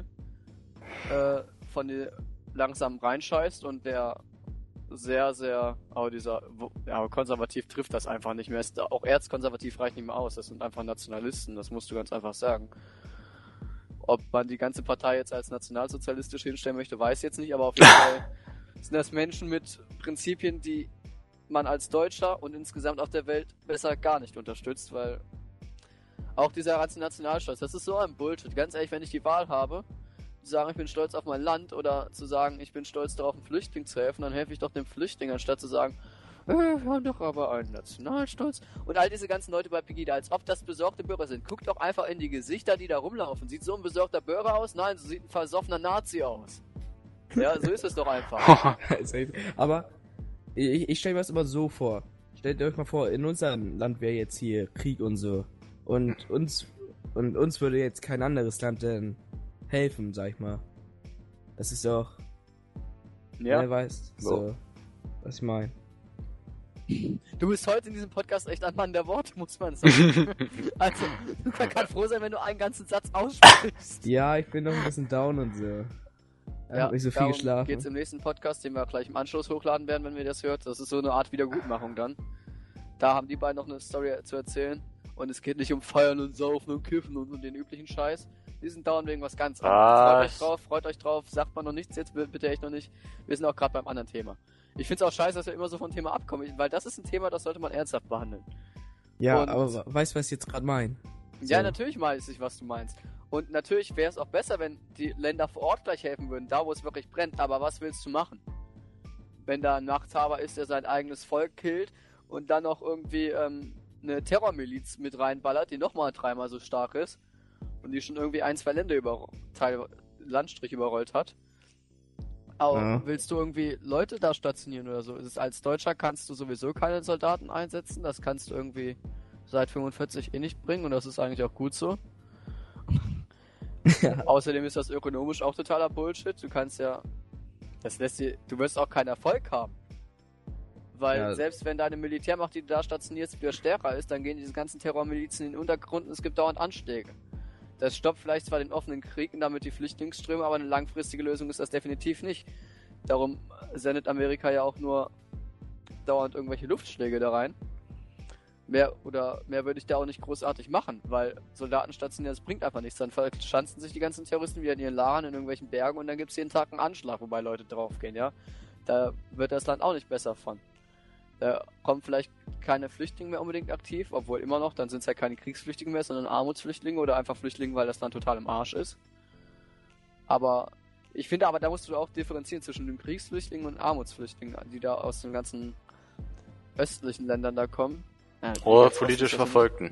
von der langsam reinscheißt und der sehr, sehr, konservativ trifft das einfach nicht mehr. Auch erzkonservativ reicht nicht mehr aus. Das sind einfach Nationalisten, das musst du ganz einfach sagen. Ob man die ganze Partei jetzt als nationalsozialistisch hinstellen möchte, weiß ich jetzt nicht, aber auf jeden Fall sind das Menschen mit Prinzipien, die man als Deutscher und insgesamt auf der Welt besser gar nicht unterstützt, weil auch dieser ganze Nationalstolz, das ist so ein Bullshit. Ganz ehrlich, wenn ich die Wahl habe, zu sagen, ich bin stolz auf mein Land oder zu sagen, ich bin stolz darauf, einem Flüchtling zu helfen, dann helfe ich doch dem Flüchtling, anstatt zu sagen, wir haben doch aber einen Nationalstolz. Und all diese ganzen Leute bei Pegida, als ob das besorgte Bürger sind. Guckt doch einfach in die Gesichter, die da rumlaufen. Sieht so ein besorgter Bürger aus? Nein, so sieht ein versoffener Nazi aus. Ja, so ist es doch einfach. Aber ich stelle mir das immer so vor. Stellt euch mal vor, in unserem Land wäre jetzt hier Krieg und so. Und uns würde jetzt kein anderes Land denn helfen, sag ich mal. Das ist doch... Ja. Wer weiß, so, was ich meine. Du bist heute in diesem Podcast echt ein Mann der Worte, muss man sagen. Also, man kann froh sein, wenn du einen ganzen Satz aussprichst. Ja, ich bin noch ein bisschen down und so. Ich hab nicht so viel geschlafen. Geht's im nächsten Podcast, den wir gleich im Anschluss hochladen werden, wenn wir das hört. Das ist so eine Art Wiedergutmachung dann. Da haben die beiden noch eine Story zu erzählen. Und es geht nicht um Feiern und Saufen und Kiffen und den üblichen Scheiß. Die sind dauernd wegen was ganz anderes. Freut euch drauf. Sagt man noch nichts jetzt, bitte echt noch nicht. Wir sind auch gerade beim anderen Thema. Ich find's auch scheiße, dass wir immer so vom Thema abkommen, weil das ist ein Thema, das sollte man ernsthaft behandeln. Ja, und aber weißt du, was ich jetzt gerade meine? Ja, natürlich weiß ich, was du meinst. Und natürlich wäre es auch besser, wenn die Länder vor Ort gleich helfen würden, da wo es wirklich brennt. Aber was willst du machen? Wenn da ein Machthaber ist, der sein eigenes Volk killt und dann noch irgendwie eine Terrormiliz mit reinballert, die nochmal 3-mal so stark ist und die schon irgendwie 1-2 Landstrich überrollt hat. Aber willst du irgendwie Leute da stationieren oder so? Als Deutscher kannst du sowieso keine Soldaten einsetzen. Das kannst du irgendwie seit 45 nicht bringen und das ist eigentlich auch gut so. Ja. Außerdem ist das ökonomisch auch totaler Bullshit. Du kannst ja... Du wirst auch keinen Erfolg haben. Weil selbst wenn deine Militärmacht, die du da stationierst, wieder stärker ist, dann gehen diese ganzen Terrormilizen in den Untergrund und es gibt dauernd Anschläge. Das stoppt vielleicht zwar den offenen Krieg und damit die Flüchtlingsströme, aber eine langfristige Lösung ist das definitiv nicht. Darum sendet Amerika ja auch nur dauernd irgendwelche Luftschläge da rein. Mehr würde ich da auch nicht großartig machen, weil Soldaten stationieren, das bringt einfach nichts. Dann verschanzen sich die ganzen Terroristen wieder in ihren Lagern in irgendwelchen Bergen und dann gibt es jeden Tag einen Anschlag, wobei Leute draufgehen, ja. Da wird das Land auch nicht besser von. Da kommen vielleicht keine Flüchtlinge mehr unbedingt aktiv, obwohl immer noch, dann sind es ja keine Kriegsflüchtlinge mehr, sondern Armutsflüchtlinge oder einfach Flüchtlinge, weil das Land total im Arsch ist. Aber ich finde, da musst du auch differenzieren zwischen den Kriegsflüchtlingen und Armutsflüchtlingen, die da aus den ganzen östlichen Ländern da kommen. Oder politisch Verfolgten.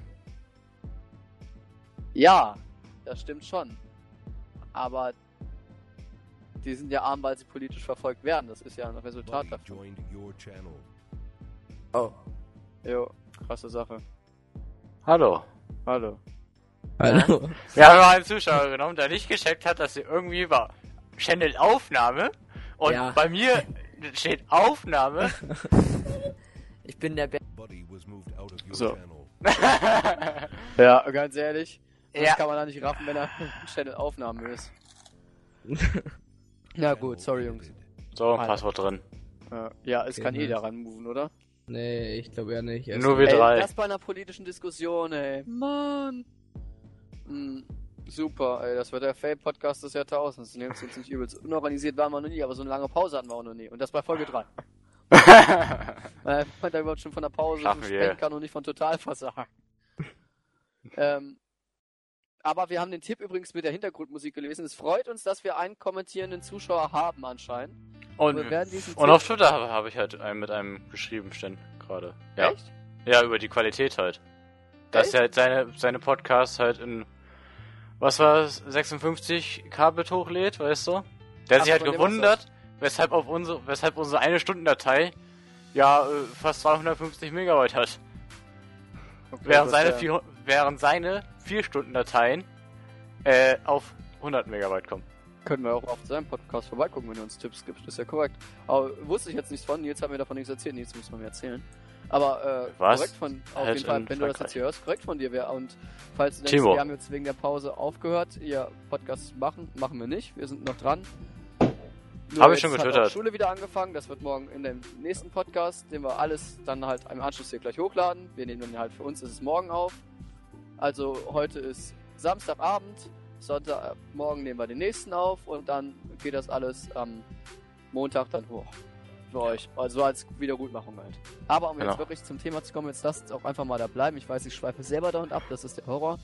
Ja, das stimmt schon. Aber die sind ja arm, weil sie politisch verfolgt werden. Das ist ja ein Resultat davon. Oh. Jo, krasse Sache. Hallo. Hallo. Wir haben mal einen Zuschauer genommen, der nicht gecheckt hat, dass sie irgendwie war Channel Aufnahme und bei mir steht Aufnahme. Ich bin der So. Ja, ganz ehrlich. Das kann man da nicht raffen, wenn er Channel Aufnahme ist. Na gut, sorry Jungs. So, Passwort drin. Ja, es kann jeder ranmoven, oder? Nee, ich glaube ja nicht. Nur wir drei. Das bei einer politischen Diskussion, ey. Mann. Super, ey. Das wird der Fail-Podcast des Jahrtausends. Nehmt es uns nicht übel. Unorganisiert waren wir noch nie, aber so eine lange Pause hatten wir auch noch nie. Und das bei Folge 3. Man da überhaupt schon von der Pause sprechen kann und nicht von Totalversagen. Aber wir haben den Tipp übrigens mit der Hintergrundmusik gelesen. Es freut uns, dass wir einen kommentierenden Zuschauer haben anscheinend. Und auf Twitter habe ich halt mit einem geschrieben stehen gerade. Ja. Echt? Ja, über die Qualität halt. Dass er halt seine Podcasts halt in, was war es, 56 Kbit hochlädt, weißt du? Der hat sich halt gewundert, weshalb unsere 1 Stundendatei fast 250 Megabyte hat. Okay, während seine 4 Stundendateien auf 100 Megabyte kommen. Können wir auch auf seinem Podcast vorbeigucken, wenn er uns Tipps gibt. Das ist ja korrekt. Aber wusste ich jetzt nichts von. Nils hat mir davon nichts erzählt. Nils muss man mir erzählen. Aber Was? korrekt von, auf Halt jeden Fall, in wenn du das Frankreich. jetzt hier hörst, korrekt von dir wäre. Und falls du denkst, Timo. wir haben jetzt wegen der Pause aufgehört, ihr Podcast zu machen wir nicht. Wir sind noch dran. Hab ich schon jetzt hat getwittert. auch Schule wieder angefangen. Das wird morgen in dem nächsten Podcast, den wir alles dann halt im Anschluss hier gleich hochladen. Wir nehmen dann halt, für uns ist es morgen auf. Also heute ist Samstagabend, Sonntagmorgen nehmen wir den nächsten auf und dann geht das alles am Montag dann hoch. Für euch. Also als Wiedergutmachung halt. Aber um Genau. jetzt wirklich zum Thema zu kommen, jetzt lasst es auch einfach mal da bleiben. Ich weiß, ich schweife selber da und ab, das ist der Horror.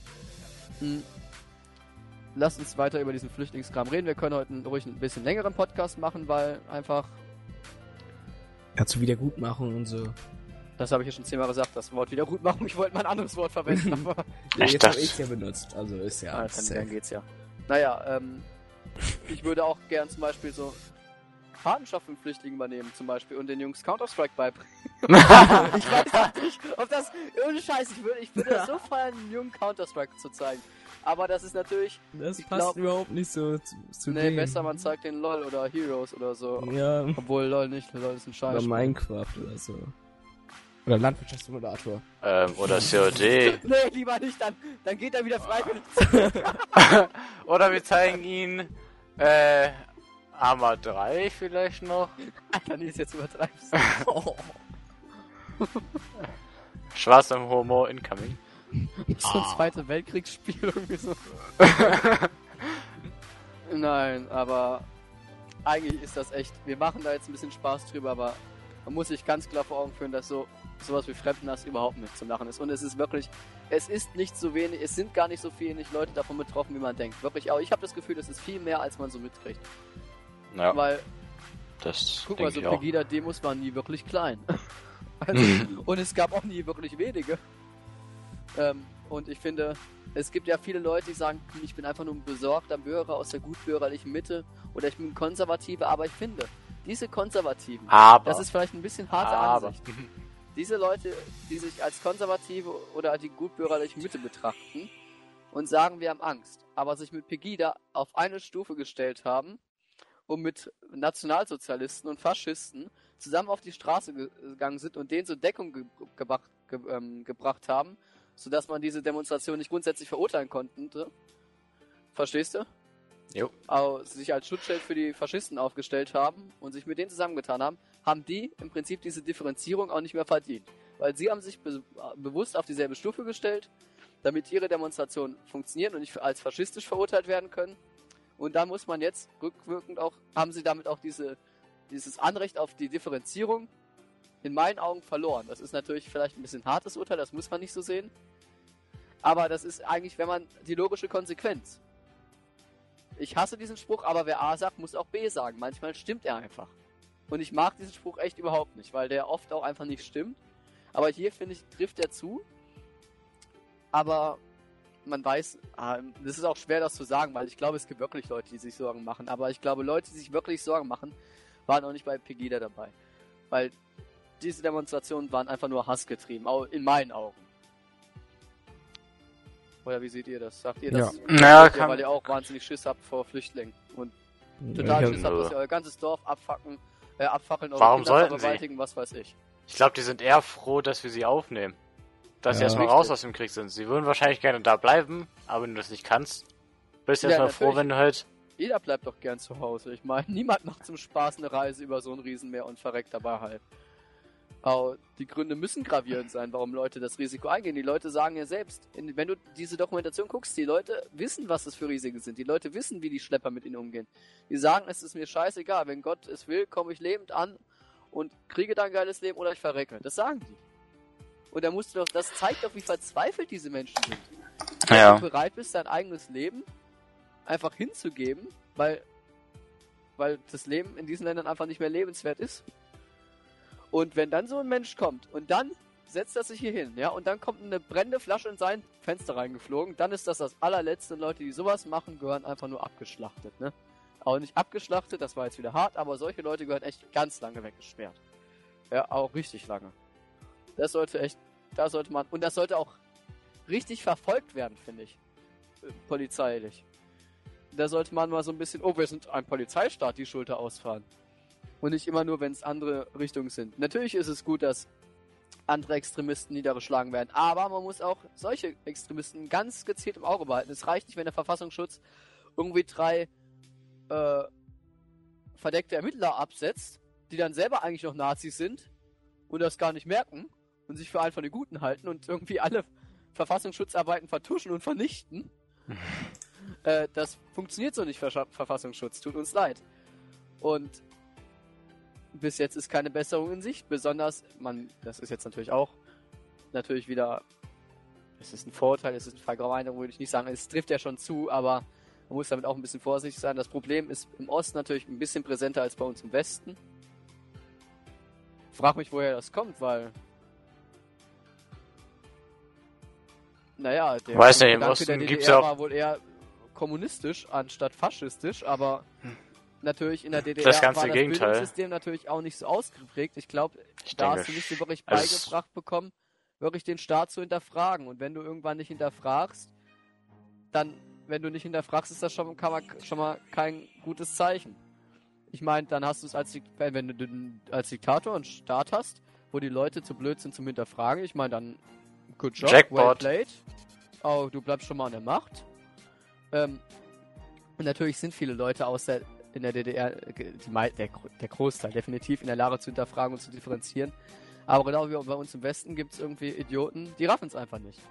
Lasst uns weiter über diesen Flüchtlingskram reden. Wir können heute ruhig ein bisschen längeren Podcast machen, weil einfach, Ja, zur Wiedergutmachung und so. das habe ich ja schon 10-mal gesagt, das Wort Wiedergutmachung. Ich wollte mal ein anderes Wort verwenden, aber Ja, Ich jetzt habe dachte- ich ja benutzt, also ist ja dann geht's ja. Naja, ich würde auch gern zum Beispiel so Patenschaft von Flüchtlingen übernehmen zum Beispiel und den Jungs Counter-Strike beibringen. Ich weiß auch nicht, ob das, ohne Scheiß, ich würde das so feiern, einen jungen Counter-Strike zu zeigen. Aber das ist natürlich, Das ich passt glaub- überhaupt nicht so zu nee, dem. besser man zeigt den LOL oder Heroes oder so. Ja, Obwohl LOL nicht, LOL ist ein Scheiß. oder Minecraft oder so. Oder Landwirtschaftssimulator. Oder COD. Nee, lieber nicht, dann geht er wieder freiwillig. Oder wir zeigen ihn, Arma 3 vielleicht noch. Alter, nee, ist jetzt übertreibst. Schwarzem Humor incoming. So ein Zweiter Weltkriegsspiel irgendwie so. Nein, aber eigentlich ist das echt, wir machen da jetzt ein bisschen Spaß drüber, aber man muss sich ganz klar vor Augen führen, dass sowas wie Fremdenhass überhaupt nicht zum Lachen ist. Und es ist wirklich, es ist nicht so wenig, es sind gar nicht so wenig Leute davon betroffen, wie man denkt. Wirklich, aber ich habe das Gefühl, es ist viel mehr, als man so mitkriegt. Ja, Weil, das guck mal, denke so ich auch. Pegida-Demos waren nie wirklich klein. Also, und es gab auch nie wirklich wenige. Und ich finde, es gibt ja viele Leute, die sagen, ich bin einfach nur ein besorgter Bürger aus der gutbürgerlichen Mitte oder ich bin ein Konservativer, aber ich finde, diese Konservativen, Aber. das ist vielleicht ein bisschen harte Aber. Ansicht. Diese Leute, die sich als Konservative oder die gutbürgerliche Mitte betrachten und sagen, wir haben Angst, aber sich mit Pegida auf eine Stufe gestellt haben und mit Nationalsozialisten und Faschisten zusammen auf die Straße gegangen sind und denen zur Deckung gebracht haben, sodass man diese Demonstration nicht grundsätzlich verurteilen konnte. Verstehst du? Jo. Aber sich als Schutzschild für die Faschisten aufgestellt haben und sich mit denen zusammengetan haben, haben die im Prinzip diese Differenzierung auch nicht mehr verdient. Weil sie haben sich bewusst auf dieselbe Stufe gestellt, damit ihre Demonstrationen funktionieren und nicht als faschistisch verurteilt werden können. Und dann muss man jetzt rückwirkend auch, haben sie damit auch dieses Anrecht auf die Differenzierung in meinen Augen verloren. Das ist natürlich vielleicht ein bisschen hartes Urteil, das muss man nicht so sehen. Aber das ist eigentlich, wenn man die logische Konsequenz. Ich hasse diesen Spruch, aber wer A sagt, muss auch B sagen. Manchmal stimmt er einfach. Und ich mag diesen Spruch echt überhaupt nicht, weil der oft auch einfach nicht stimmt. Aber hier, finde ich, trifft er zu. Aber man weiß, das ist auch schwer, das zu sagen, weil ich glaube, es gibt wirklich Leute, die sich Sorgen machen. Aber ich glaube, Leute, die sich wirklich Sorgen machen, waren auch nicht bei Pegida dabei. Weil diese Demonstrationen waren einfach nur hassgetrieben, auch in meinen Augen. Oder wie seht ihr das? Sagt ihr das? Ja, Ja, weil ihr auch wahnsinnig Schiss habt vor Flüchtlingen und Ja, total ich hab- Schiss habt, dass ihr euer ganzes Dorf abfackeln, eure Warum Kinder sollten sie? vergewaltigen, was weiß ich. Ich glaube, die sind eher froh, dass wir sie aufnehmen. Dass sie Ja. erstmal raus aus dem Krieg sind. Sie würden wahrscheinlich gerne da bleiben, aber wenn du das nicht kannst, bist du Ja, erstmal froh, natürlich. wenn du halt. Jeder bleibt doch gern zu Hause. Ich meine, niemand macht zum Spaß eine Reise über so ein Riesenmeer und verreckt dabei halt. Aber die Gründe müssen gravierend sein, warum Leute das Risiko eingehen. Die Leute sagen ja selbst, wenn du diese Dokumentation guckst, die Leute wissen, was das für Risiken sind. Die Leute wissen, wie die Schlepper mit ihnen umgehen. Die sagen, es ist mir scheißegal. Wenn Gott es will, komme ich lebend an und kriege dann ein geiles Leben oder ich verrecke. Das sagen die. Und da musst du doch, das zeigt doch, wie verzweifelt diese Menschen sind. Ja. Wenn du bereit bist, dein eigenes Leben einfach hinzugeben, weil das Leben in diesen Ländern einfach nicht mehr lebenswert ist. Und wenn dann so ein Mensch kommt und dann setzt er sich hier hin, ja, und dann kommt eine brennende Flasche in sein Fenster reingeflogen, dann ist das allerletzte. Leute, die sowas machen, gehören einfach nur abgeschlachtet, ne? Auch nicht abgeschlachtet, das war jetzt wieder hart, aber solche Leute gehören echt ganz lange weggesperrt. Ja, auch richtig lange. Das sollte echt, da sollte man, und das sollte auch richtig verfolgt werden, finde ich. Polizeilich. Da sollte man mal so ein bisschen, oh, wir sind ein Polizeistaat, die Schulter ausfahren. Und nicht immer nur, wenn es andere Richtungen sind. Natürlich ist es gut, dass andere Extremisten niedergeschlagen werden. Aber man muss auch solche Extremisten ganz gezielt im Auge behalten. Es reicht nicht, wenn der Verfassungsschutz irgendwie 3 verdeckte Ermittler absetzt, die dann selber eigentlich noch Nazis sind und das gar nicht merken und sich für einen von den Guten halten und irgendwie alle Verfassungsschutzarbeiten vertuschen und vernichten. Das funktioniert so nicht, Verfassungsschutz. Tut uns leid. Und bis jetzt ist keine Besserung in Sicht. Besonders, das ist jetzt natürlich auch wieder, es ist ein Vorurteil, es ist eine Verallgemeinerung, würde ich nicht sagen. Es trifft ja schon zu, aber man muss damit auch ein bisschen vorsichtig sein. Das Problem ist im Osten natürlich ein bisschen präsenter als bei uns im Westen. Frag mich, woher das kommt, weil naja, der weiß nicht, im Gedanke Osten der gibt's DDR ja auch war wohl eher kommunistisch anstatt faschistisch, aber natürlich in der DDR Das ganze war das Gegenteil. Bildungssystem natürlich auch nicht so ausgeprägt. Ich glaube, da hast du nicht so wirklich beigebracht bekommen, wirklich den Staat zu hinterfragen. Und wenn du irgendwann nicht hinterfragst, dann, wenn du nicht hinterfragst, ist das schon mal kein gutes Zeichen. Ich meine, dann hast du es wenn du als Diktator einen Staat hast, wo die Leute zu blöd sind zum Hinterfragen, ich meine, dann good job, Jackpot. well played. Oh, du bleibst schon mal an der Macht. Und natürlich sind viele Leute in der DDR, der Großteil definitiv in der Lage zu hinterfragen und zu differenzieren. Aber genau wie bei uns im Westen gibt es irgendwie Idioten, die raffen es einfach nicht.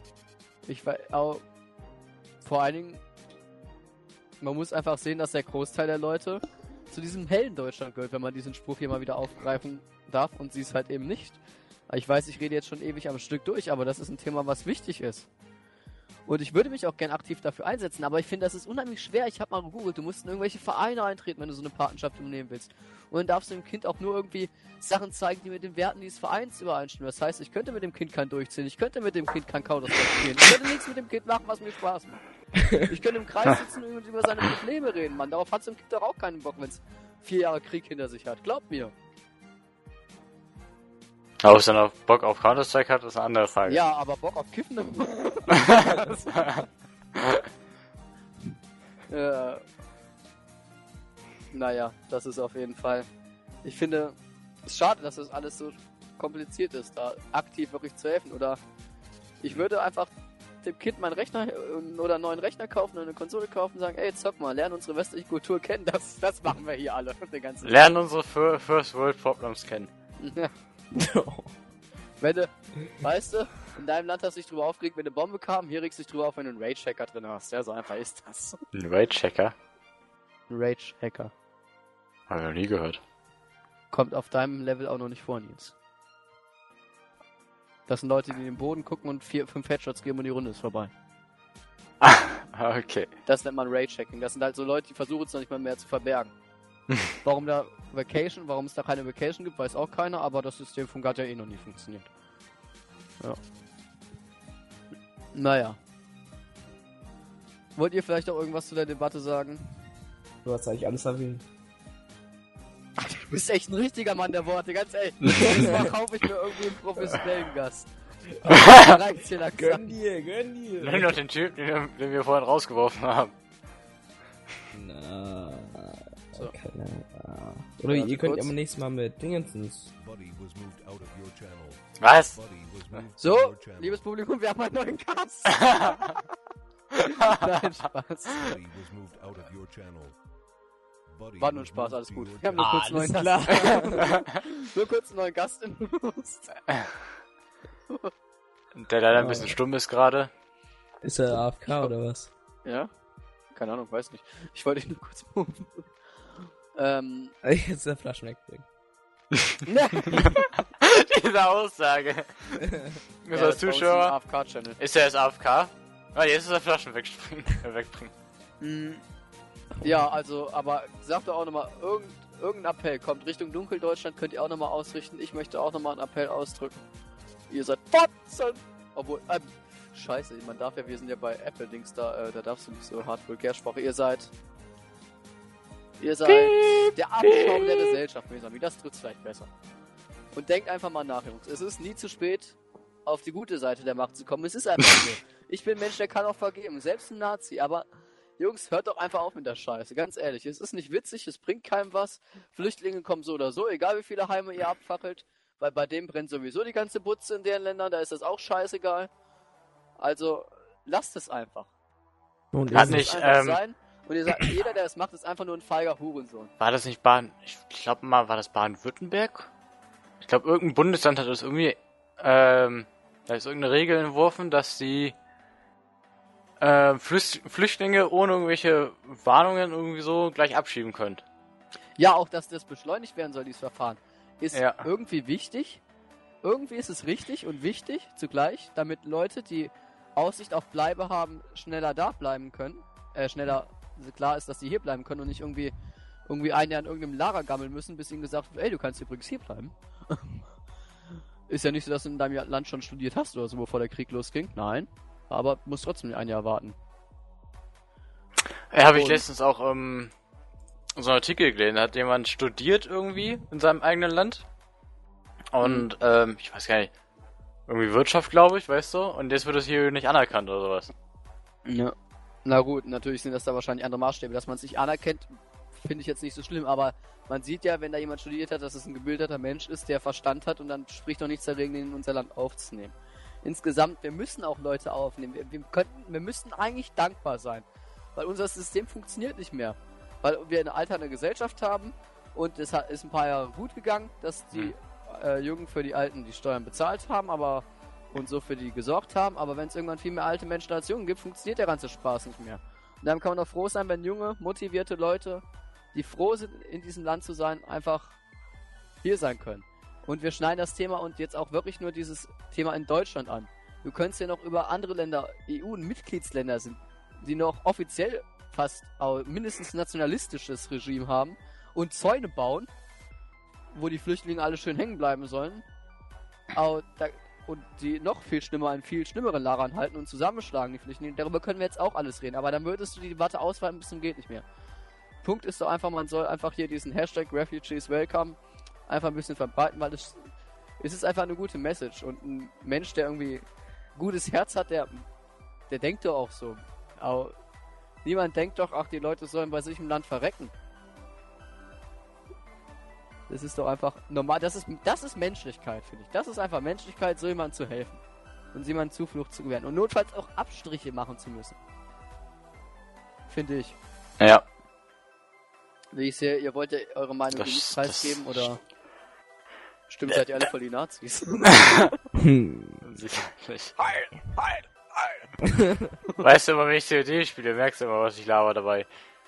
Vor allen Dingen, man muss einfach sehen, dass der Großteil der Leute zu diesem hellen Deutschland gehört, wenn man diesen Spruch hier mal wieder aufgreifen darf, und sie es halt eben nicht. Ich weiß, ich rede jetzt schon ewig am Stück durch, aber das ist ein Thema, was wichtig ist. Und ich würde mich auch gern aktiv dafür einsetzen, aber ich finde, das ist unheimlich schwer. Ich habe mal gegoogelt, du musst in irgendwelche Vereine eintreten, wenn du so eine Patenschaft übernehmen willst. Und dann darfst du dem Kind auch nur irgendwie Sachen zeigen, die mit den Werten dieses Vereins übereinstimmen. Das heißt, ich könnte mit dem Kind kein Durchziehen, ich könnte mit dem Kind kein Counter-Strike spielen, ich könnte nichts mit dem Kind machen, was mir Spaß macht. Ich könnte im Kreis sitzen und über seine Probleme reden, Mann. Darauf hat so ein Kind doch auch keinen Bock, wenn es 4 Jahre Krieg hinter sich hat. Glaub mir. Aber ob es dann auch Bock auf Counter-Strike hat, ist eine andere Frage. Ja, aber Bock auf Kiffen? Naja, das ist auf jeden Fall. Ich finde, es ist schade, dass das alles so kompliziert ist, da aktiv wirklich zu helfen. Oder ich würde einfach dem Kind meinen Rechner oder einen neuen Rechner kaufen oder eine Konsole kaufen und sagen, ey, zock mal, lern unsere westliche Kultur kennen. Das machen wir hier alle. Den ganzen Lernen unsere First World Problems kennen. Wenn du, weißt du, in deinem Land hast du dich drüber aufgeregt, wenn eine Bombe kam, hier regst du dich drüber auf, wenn du einen Rage-Hacker drin hast. Ja, so einfach ist das. Ein Raid-Checker? Ein Rage-Hacker. Hab ich noch nie gehört. Kommt auf deinem Level auch noch nicht vor, Nils. Das sind Leute, die in den Boden gucken und 4-5 Headshots geben und die Runde ist vorbei. Okay. Das nennt man Rage-Hacking. Das sind halt so Leute, die versuchen es noch nicht mal mehr zu verbergen. Warum es da keine Vacation gibt, weiß auch keiner, aber das System hat ja eh noch nie funktioniert. Ja. Naja. Wollt ihr vielleicht auch irgendwas zu der Debatte sagen? Du hast eigentlich alles erwähnt. Ach, du bist echt ein richtiger Mann der Worte, ganz ehrlich. Jetzt mal kaufe ich mir irgendwie einen professionellen Gast. Da reicht's hier langsam. Gönn dir. Nimm doch den Typ, den wir vorhin rausgeworfen haben. Na, So. keine Oder Ja, ihr könnt kurz. ja mal nächstes Mal mit Dingensens. Was? So, liebes Publikum, wir haben einen neuen Gast. Nein, Spaß. War nur Spaß, alles gut. Wir haben nur kurz einen neuen Gast. Nur kurz einen neuen Gast in Lust. Der leider ein bisschen stumm ist gerade. Ist er AFK oder was? Ja? Keine Ahnung, weiß nicht. Ich wollte ihn nur kurz moven. Jetzt der Flaschen wegbringen. Diese Aussage. Ja, Als Zuschauer. AFK-Channel. Ist er jetzt AFK? Ah, jetzt ist er Flaschen wegbringen. Ja, also, aber sagt doch auch nochmal, irgendein Appell kommt Richtung Dunkeldeutschland, könnt ihr auch nochmal ausrichten. Ich möchte auch nochmal einen Appell ausdrücken. Ihr seid Fotzen! Obwohl, scheiße, man darf ja, wir sind ja bei Apple-Dings da darfst du nicht so hart Vulgärsprache. Ihr seid der Abschaum der Gesellschaft, Mesami. Das trifft's vielleicht besser. Und denkt einfach mal nach, Jungs. Es ist nie zu spät, auf die gute Seite der Macht zu kommen. Es ist einfach so. Ich bin ein Mensch, der kann auch vergeben. Selbst ein Nazi. Aber, Jungs, hört doch einfach auf mit der Scheiße. Ganz ehrlich. Es ist nicht witzig, es bringt keinem was. Flüchtlinge kommen so oder so. Egal wie viele Heime ihr abfackelt. weil bei dem brennt sowieso die ganze Butze in deren Ländern, da ist das auch scheißegal. Also, lasst es einfach. Und Hat ist nicht, Sein. Und ihr sagt, jeder, der es macht, ist einfach nur ein feiger Hurensohn. war das nicht ich glaube mal, war das Baden-Württemberg? Ich glaube, irgendein Bundesland hat das irgendwie, da ist irgendeine Regel entworfen, dass die Flüchtlinge ohne irgendwelche Warnungen irgendwie so gleich abschieben können. Ja, auch, dass das beschleunigt werden soll, dieses Verfahren, ist Ja. irgendwie wichtig. Irgendwie ist es richtig und wichtig zugleich, damit Leute, die Aussicht auf Bleibe haben, schneller da bleiben können. Schneller klar ist, dass sie hier bleiben können und nicht irgendwie ein Jahr in irgendeinem Lager gammeln müssen, bis ihnen gesagt wird, ey, du kannst übrigens hier bleiben. Ist ja nicht so, dass du in deinem Land schon studiert hast oder so, bevor der Krieg losging. Nein. Aber musst trotzdem ein Jahr warten. Ja, habe ich letztens auch so einen Artikel gelesen, da hat jemand studiert irgendwie in seinem eigenen Land. Und ich weiß gar nicht, irgendwie Wirtschaft, glaube ich, weißt du? Und jetzt wird es hier nicht anerkannt oder sowas. Ja. Na gut, natürlich sind das da wahrscheinlich andere Maßstäbe. Dass man es nicht anerkennt, finde ich jetzt nicht so schlimm. Aber man sieht ja, wenn da jemand studiert hat, dass es ein gebildeter Mensch ist, der Verstand hat und dann spricht doch nichts dagegen, ihn in unser Land aufzunehmen. Insgesamt, wir müssen auch Leute aufnehmen. Wir müssen eigentlich dankbar sein. Weil unser System funktioniert nicht mehr. Weil wir eine alternde Gesellschaft haben und es ist ein paar Jahre gut gegangen, dass die Jungen für die Alten die Steuern bezahlt haben, aber und so für die gesorgt haben, aber wenn es irgendwann viel mehr alte Menschen als Jungen gibt, funktioniert der ganze Spaß nicht mehr. Und dann kann man doch froh sein, wenn junge, motivierte Leute, die froh sind, in diesem Land zu sein, einfach hier sein können. Und wir schneiden das Thema und jetzt auch wirklich nur dieses Thema in Deutschland an. Du könntest ja noch über andere Länder, EU- und Mitgliedsländer sind, die noch offiziell fast mindestens nationalistisches Regime haben und Zäune bauen, wo die Flüchtlinge alle schön hängen bleiben sollen. Und die noch viel schlimmer an viel schlimmeren Lagern halten und zusammenschlagen, die Flüchtlinge. Darüber können wir jetzt auch alles reden, aber dann würdest du die Debatte ausweiten bis zum geht nicht mehr. Punkt ist doch einfach, man soll einfach hier diesen Hashtag Refugees Welcome einfach ein bisschen verbreiten, weil es ist einfach eine gute Message und ein Mensch, der irgendwie gutes Herz hat, der denkt doch auch so. Aber niemand denkt doch, ach, die Leute sollen bei sich im Land verrecken. Das ist doch einfach normal. Das ist Menschlichkeit, finde ich. Das ist einfach Menschlichkeit, so jemandem zu helfen. Und jemandem Zuflucht zu gewähren. Und notfalls auch Abstriche machen zu müssen. Finde ich. Ja. Wie ich sehe, ihr wollt ja eure Meinung nicht preisgeben, oder? Stimmt, seid ihr alle voll die Nazis. Sicherlich. Weißt du, wenn ich COD spiele, merkst du immer, was ich laber dabei.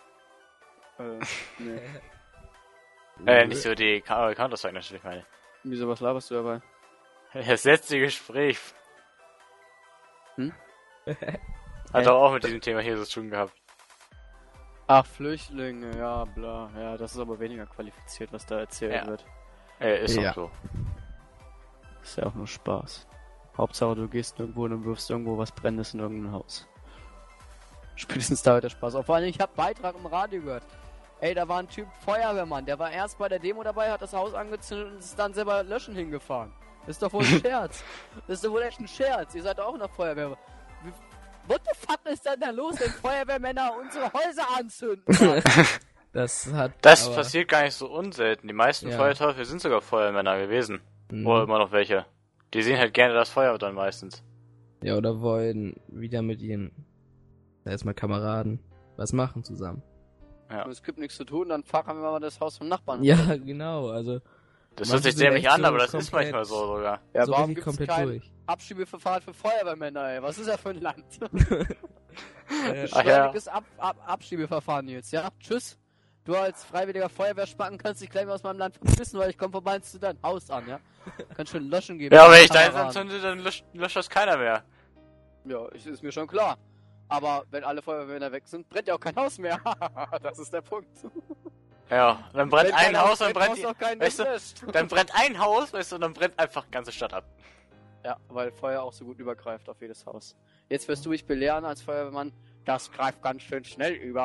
Nee. Nicht COD, Counter-Strike natürlich, meine. Wieso, was laberst du dabei? Das letzte Gespräch. Hm? Hat doch auch mit diesem Thema hier so zu tun gehabt. Ach, Flüchtlinge, ja, bla. Ja, das ist aber weniger qualifiziert, was da erzählt wird. Ist Ja. auch so. Ist ja auch nur Spaß. Hauptsache, du gehst irgendwo und wirfst irgendwo was Brennendes in irgendein Haus. Spätestens da hört der Spaß auf. Vor allem, ich hab Beitrag im Radio gehört. Ey, da war ein Typ Feuerwehrmann, der war erst bei der Demo dabei, hat das Haus angezündet und ist dann selber löschen hingefahren. Das ist doch wohl ein Scherz. Das ist doch wohl echt ein Scherz. Ihr seid doch auch noch Feuerwehr. What the fuck ist denn da los, wenn Feuerwehrmänner unsere Häuser anzünden? Das passiert gar nicht so unselten. Die meisten Feuerteufel sind sogar Feuermänner gewesen. Oder immer noch welche. Die sehen halt gerne das Feuer dann meistens. Ja, oder wollen wieder mit ihren erstmal Kameraden was machen zusammen. Ja. Und es gibt nichts zu tun, dann fahren wir mal das Haus vom Nachbarn. Ja, genau, also Das manche hört sich sind dämlich echt an, so aber das ist komplett- manchmal so sogar. Ja, so warum richtig gibt's komplett kein durch. Abschiebeverfahren für Feuerwehrmänner, ey? Was ist das für ein Land? Ach ja. Beschleunigtes Abschiebeverfahren jetzt, ja? Tschüss. Du als freiwilliger Feuerwehrspacken kannst dich gleich mal aus meinem Land verpissen, weil ich komme vorbei und zünd dein Haus an, ja? Kannst schön löschen geben. Ja, wenn ich deins Kameraden. anzünde, dann löscht das keiner mehr. Ja, ist mir schon klar. Aber wenn alle Feuerwehrmänner weg sind, brennt ja auch kein Haus mehr. Das ist der Punkt. Ja, dann brennt Wenn ein kein Haus, dann brauchst brennt du auch keinen weißt du, löscht. dann brennt ein Haus, weißt du, und dann brennt einfach die ganze Stadt ab. Ja, weil Feuer auch so gut übergreift auf jedes Haus. Jetzt wirst du mich belehren als Feuerwehrmann, das greift ganz schön schnell über.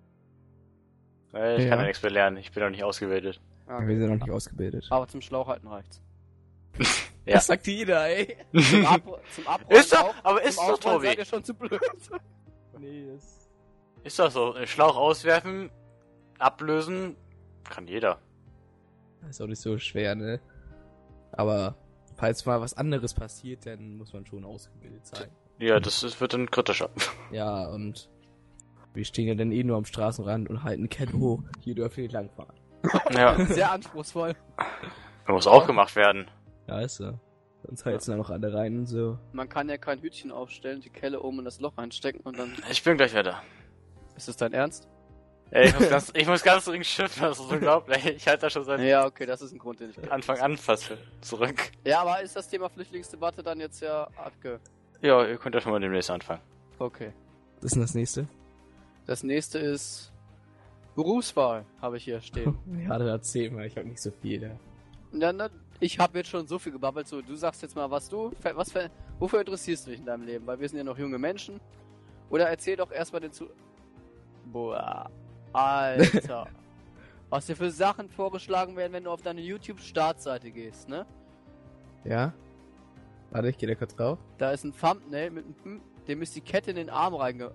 Ich Ja. kann ja nichts belehren, ich bin noch nicht ausgebildet. Ja, Wir sind noch nicht ausgebildet. aber zum Schlauchhalten reicht's. Ja. Das sagt jeder, ey. Zum Abräumen Ist doch, auch, aber zum ist doch, Aufräumen seid Tobi. ihr schon zu blöd. Nee, das... Ist doch so. Schlauch auswerfen, ablösen, kann jeder. ist auch nicht so schwer, ne? Aber falls mal was anderes passiert, dann muss man schon ausgebildet sein. Ja, wird dann kritischer. Ja, und wir stehen ja dann eh nur am Straßenrand und halten eine Kette hoch. Hier dürfen wir nicht langfahren. Ja, Sehr anspruchsvoll. das muss auch gemacht werden. Ja, ist so. Sonst heizen da noch alle rein und so. Man kann ja kein Hütchen aufstellen, die Kelle oben in das Loch reinstecken und dann... Ich bin gleich wieder da. Ist das dein Ernst? Ey, ich muss ganz dringend schiffen, das ist unglaublich. Ich halte da schon seit Ja, okay, das ist ein Grund, den ich... Anfang an fast zurück. Ja, aber ist das Thema Flüchtlingsdebatte dann jetzt ja Ja, ihr könnt ja schon mal demnächst anfangen. Okay. Was ist denn das nächste? Das nächste ist... Berufswahl, habe ich hier stehen. Ja, dann erzähl mal, ich hab nicht so viel da. Na, ich habe jetzt schon so viel gebabbelt, so, du sagst jetzt mal, wofür interessierst du dich in deinem Leben? Weil wir sind ja noch junge Menschen. Oder erzähl doch erstmal den Boah, Alter. Was dir für Sachen vorgeschlagen werden, wenn du auf deine YouTube-Startseite gehst, ne? Ja? Warte, ich geh da kurz drauf. Da ist ein Thumbnail mit dem ist die Kette in den Arm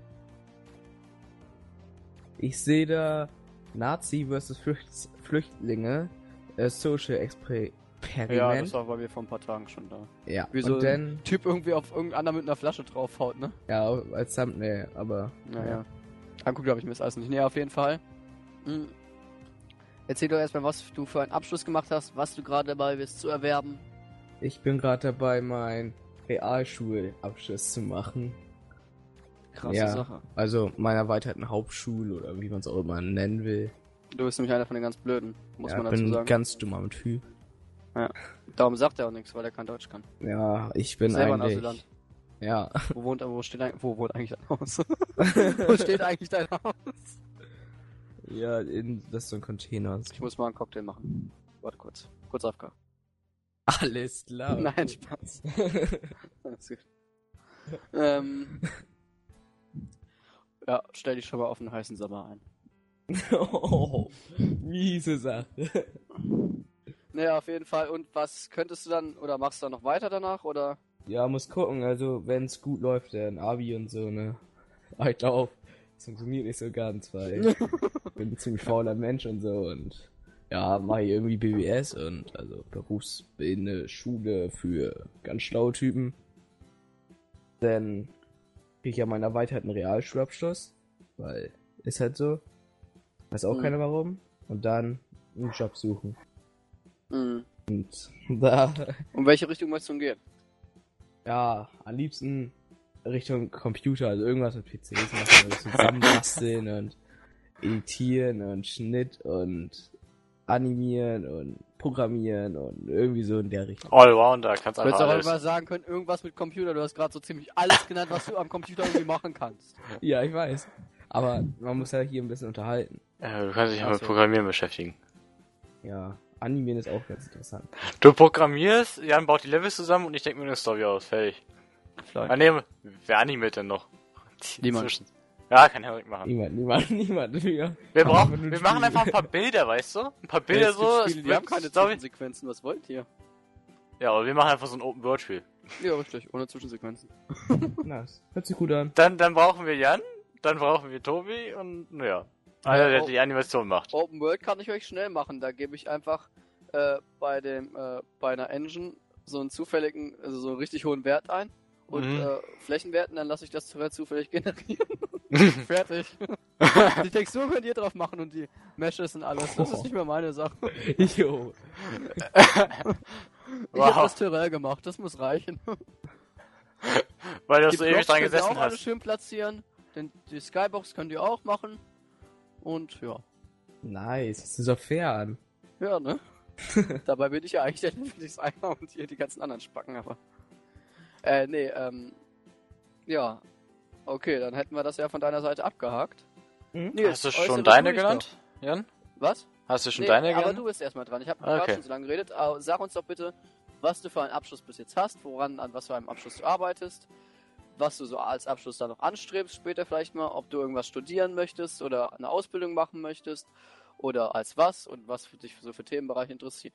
Ich sehe da Nazi vs. Flüchtlinge, Social Experiment. Ja, das war bei mir vor ein paar Tagen schon da. Ja, Wie so und ein dann, Typ irgendwie auf irgendeiner mit einer Flasche draufhaut, ne? ja, als Thumbnail, aber, Naja. Angucken glaube ich mir das alles nicht. Nee, auf jeden Fall. Erzähl doch erstmal, was du für einen Abschluss gemacht hast, was du gerade dabei bist zu erwerben. Ich bin gerade dabei, meinen Realschulabschluss zu machen. Krasse Ja, Sache. also meiner erweiterten Hauptschule oder wie man es auch immer nennen will. Du bist nämlich einer von den ganz Blöden, muss Ja, man ich dazu bin sagen. ganz dummer Typ. Darum sagt er auch nichts, weil er kein Deutsch kann. Ja, ich bin Selber ein eigentlich... Asylant. Ja, Wo wohnt eigentlich dein Haus? Wo steht eigentlich dein Haus? ja, das ist so ein Container. Ich muss mal einen Cocktail machen. Warte kurz. Kurz AFK. Alles klar. Nein, Spaß. Alles gut. Ja, stell dich schon mal auf einen heißen Sommer ein. Oh, miese Sache. Naja, auf jeden Fall. Und was könntest du dann, oder machst du dann noch weiter danach, oder? Ja, muss gucken, also wenn es gut läuft, dann Abi und so, ne? Aber ich glaube, das funktioniert nicht so ganz, weil ich bin ein ziemlich fauler Mensch und so und ja, mache ich irgendwie BWS und also berufsbildende Schule für ganz schlaue Typen. Dann krieg ich ja meinen erweiterten Realschulabschluss, weil ist halt so. Weiß auch keiner warum. Und dann einen Job suchen. Mhm. Und da, Und welche Richtung möchtest du denn gehen? ja, am liebsten Richtung Computer, also irgendwas mit PCs machen, also zusammenbasteln und editieren und Schnitt und animieren und programmieren und irgendwie so in der Richtung. Allrounder, kannst Du einfach hättest auch alles. immer sagen können, irgendwas mit Computer. Du hast gerade so ziemlich alles genannt, was du am Computer irgendwie machen kannst. Ja, ich weiß. Aber man muss ja hier ein bisschen unterhalten. Du kannst dich Ach mit so. Programmieren beschäftigen. Ja, animieren ist auch ganz interessant. Du programmierst, Jan baut die Levels zusammen und ich denke mir eine Story aus. Fertig. Ah, nee, wer animiert denn noch? Niemand. Inzwischen. Ja, kann Henrik machen. Niemand. Wir Spiele. machen einfach ein paar Bilder, weißt du? Ein paar Bilder Es gibt so. Spiele, die haben keine Story. Zwischensequenzen. Was wollt ihr? Ja, aber wir machen einfach so ein Open-World-Spiel. Ja, richtig. Ohne Zwischensequenzen. Nice. Hört sich gut an. Dann brauchen wir Jan, dann brauchen wir Tobi und, naja. Einer, der oh. die Animation macht. Open World kann ich euch schnell machen. Da gebe ich einfach bei einer Engine so einen zufälligen, also so einen richtig hohen Wert ein und Flächenwerten, dann lasse ich das zufällig generieren. Fertig. Die Textur könnt ihr drauf machen und die Meshes und alles. Das ist nicht mehr meine Sache. Jo. Ich habe das Terrain gemacht, das muss reichen. Weil du Die so ewig Blocks dran könnt ihr gesessen auch alle hast. schön platzieren. Die Skybox könnt ihr auch machen. Und ja. Nice. Das ist doch fair an. Ja, ne? Dabei bin ich ja eigentlich der Designer und hier die ganzen anderen Spacken, aber. Ja. Okay, dann hätten wir das ja von deiner Seite abgehakt. Hast du schon deine genannt, Jan? Was? Hast du schon Nee, deine aber genannt? du bist erstmal dran. Ich habe Okay. gerade schon so lange geredet. Aber sag uns doch bitte, was du für einen Abschluss bis jetzt hast, an was für einem Abschluss du arbeitest, was du so als Abschluss dann noch anstrebst, später vielleicht mal, ob du irgendwas studieren möchtest oder eine Ausbildung machen möchtest oder als was und was für dich so für Themenbereiche interessiert.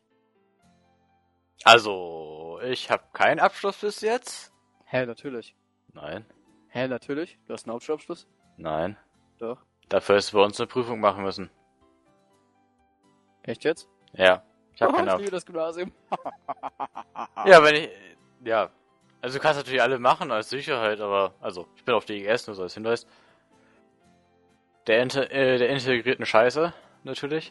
Also, ich habe keinen Abschluss bis jetzt. Hä, natürlich. Nein. Hä, natürlich? Du hast einen Hauptschulabschluss? Nein. Doch. Dafür ist bei uns eine Prüfung machen müssen. Echt jetzt? Ja. Ich hab keine Ich liebe das Gymnasium. Ja, ja. Also du kannst natürlich alle machen als Sicherheit, aber, also, ich bin auf die EGS, nur so als Hinweis. Der integrierten Scheiße, natürlich.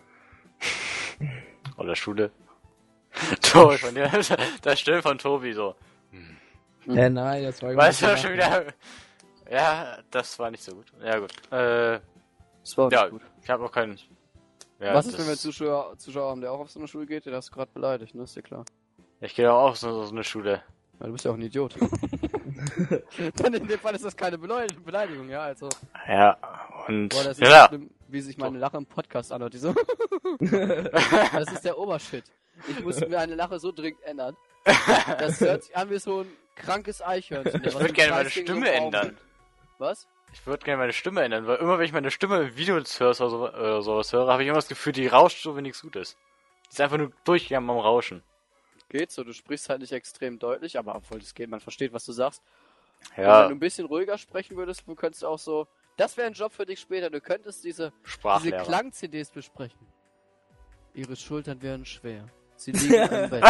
Oder Schule. Tobi von dir, das Stimmen von Tobi so. Nein, das war Weißt du schon wieder? Ja, das war nicht so gut. Ja, gut. Das war Ja, nicht gut. ich habe auch keinen. Ja, Was ist, wenn wir Zuschauer haben, der auch auf so eine Schule geht? Der hast du gerade beleidigt, ne? Ist dir klar. Ich gehe auch auf so eine Schule. Ja, du bist ja auch ein Idiot. Dann in dem Fall ist das keine Beleidigung, ja, also. Ja, und. Boah, das ist ja. so schlimm, wie sich meine Lache im Podcast anhört. Die so. Das ist der Obershit. Ich muss mir eine Lache so dringend ändern. Das hört sich an wie so ein krankes Eichhörnchen. Ich würde gerne meine Stimme ändern. Was? Ich würde gerne meine Stimme ändern, weil immer wenn ich meine Stimme im Video höre oder sowas höre, habe ich immer das Gefühl, die rauscht so, wenn nichts gut ist. Die ist einfach nur durchgegangen am Rauschen. Geht so, du sprichst halt nicht extrem deutlich, aber obwohl das geht, man versteht, was du sagst. Und Ja, wenn du ein bisschen ruhiger sprechen würdest, du könntest auch so, das wäre ein Job für dich später, du könntest diese Sprachlehrer. Klang-CDs besprechen. Ihre Schultern wären schwer. Sie liegen am Bett.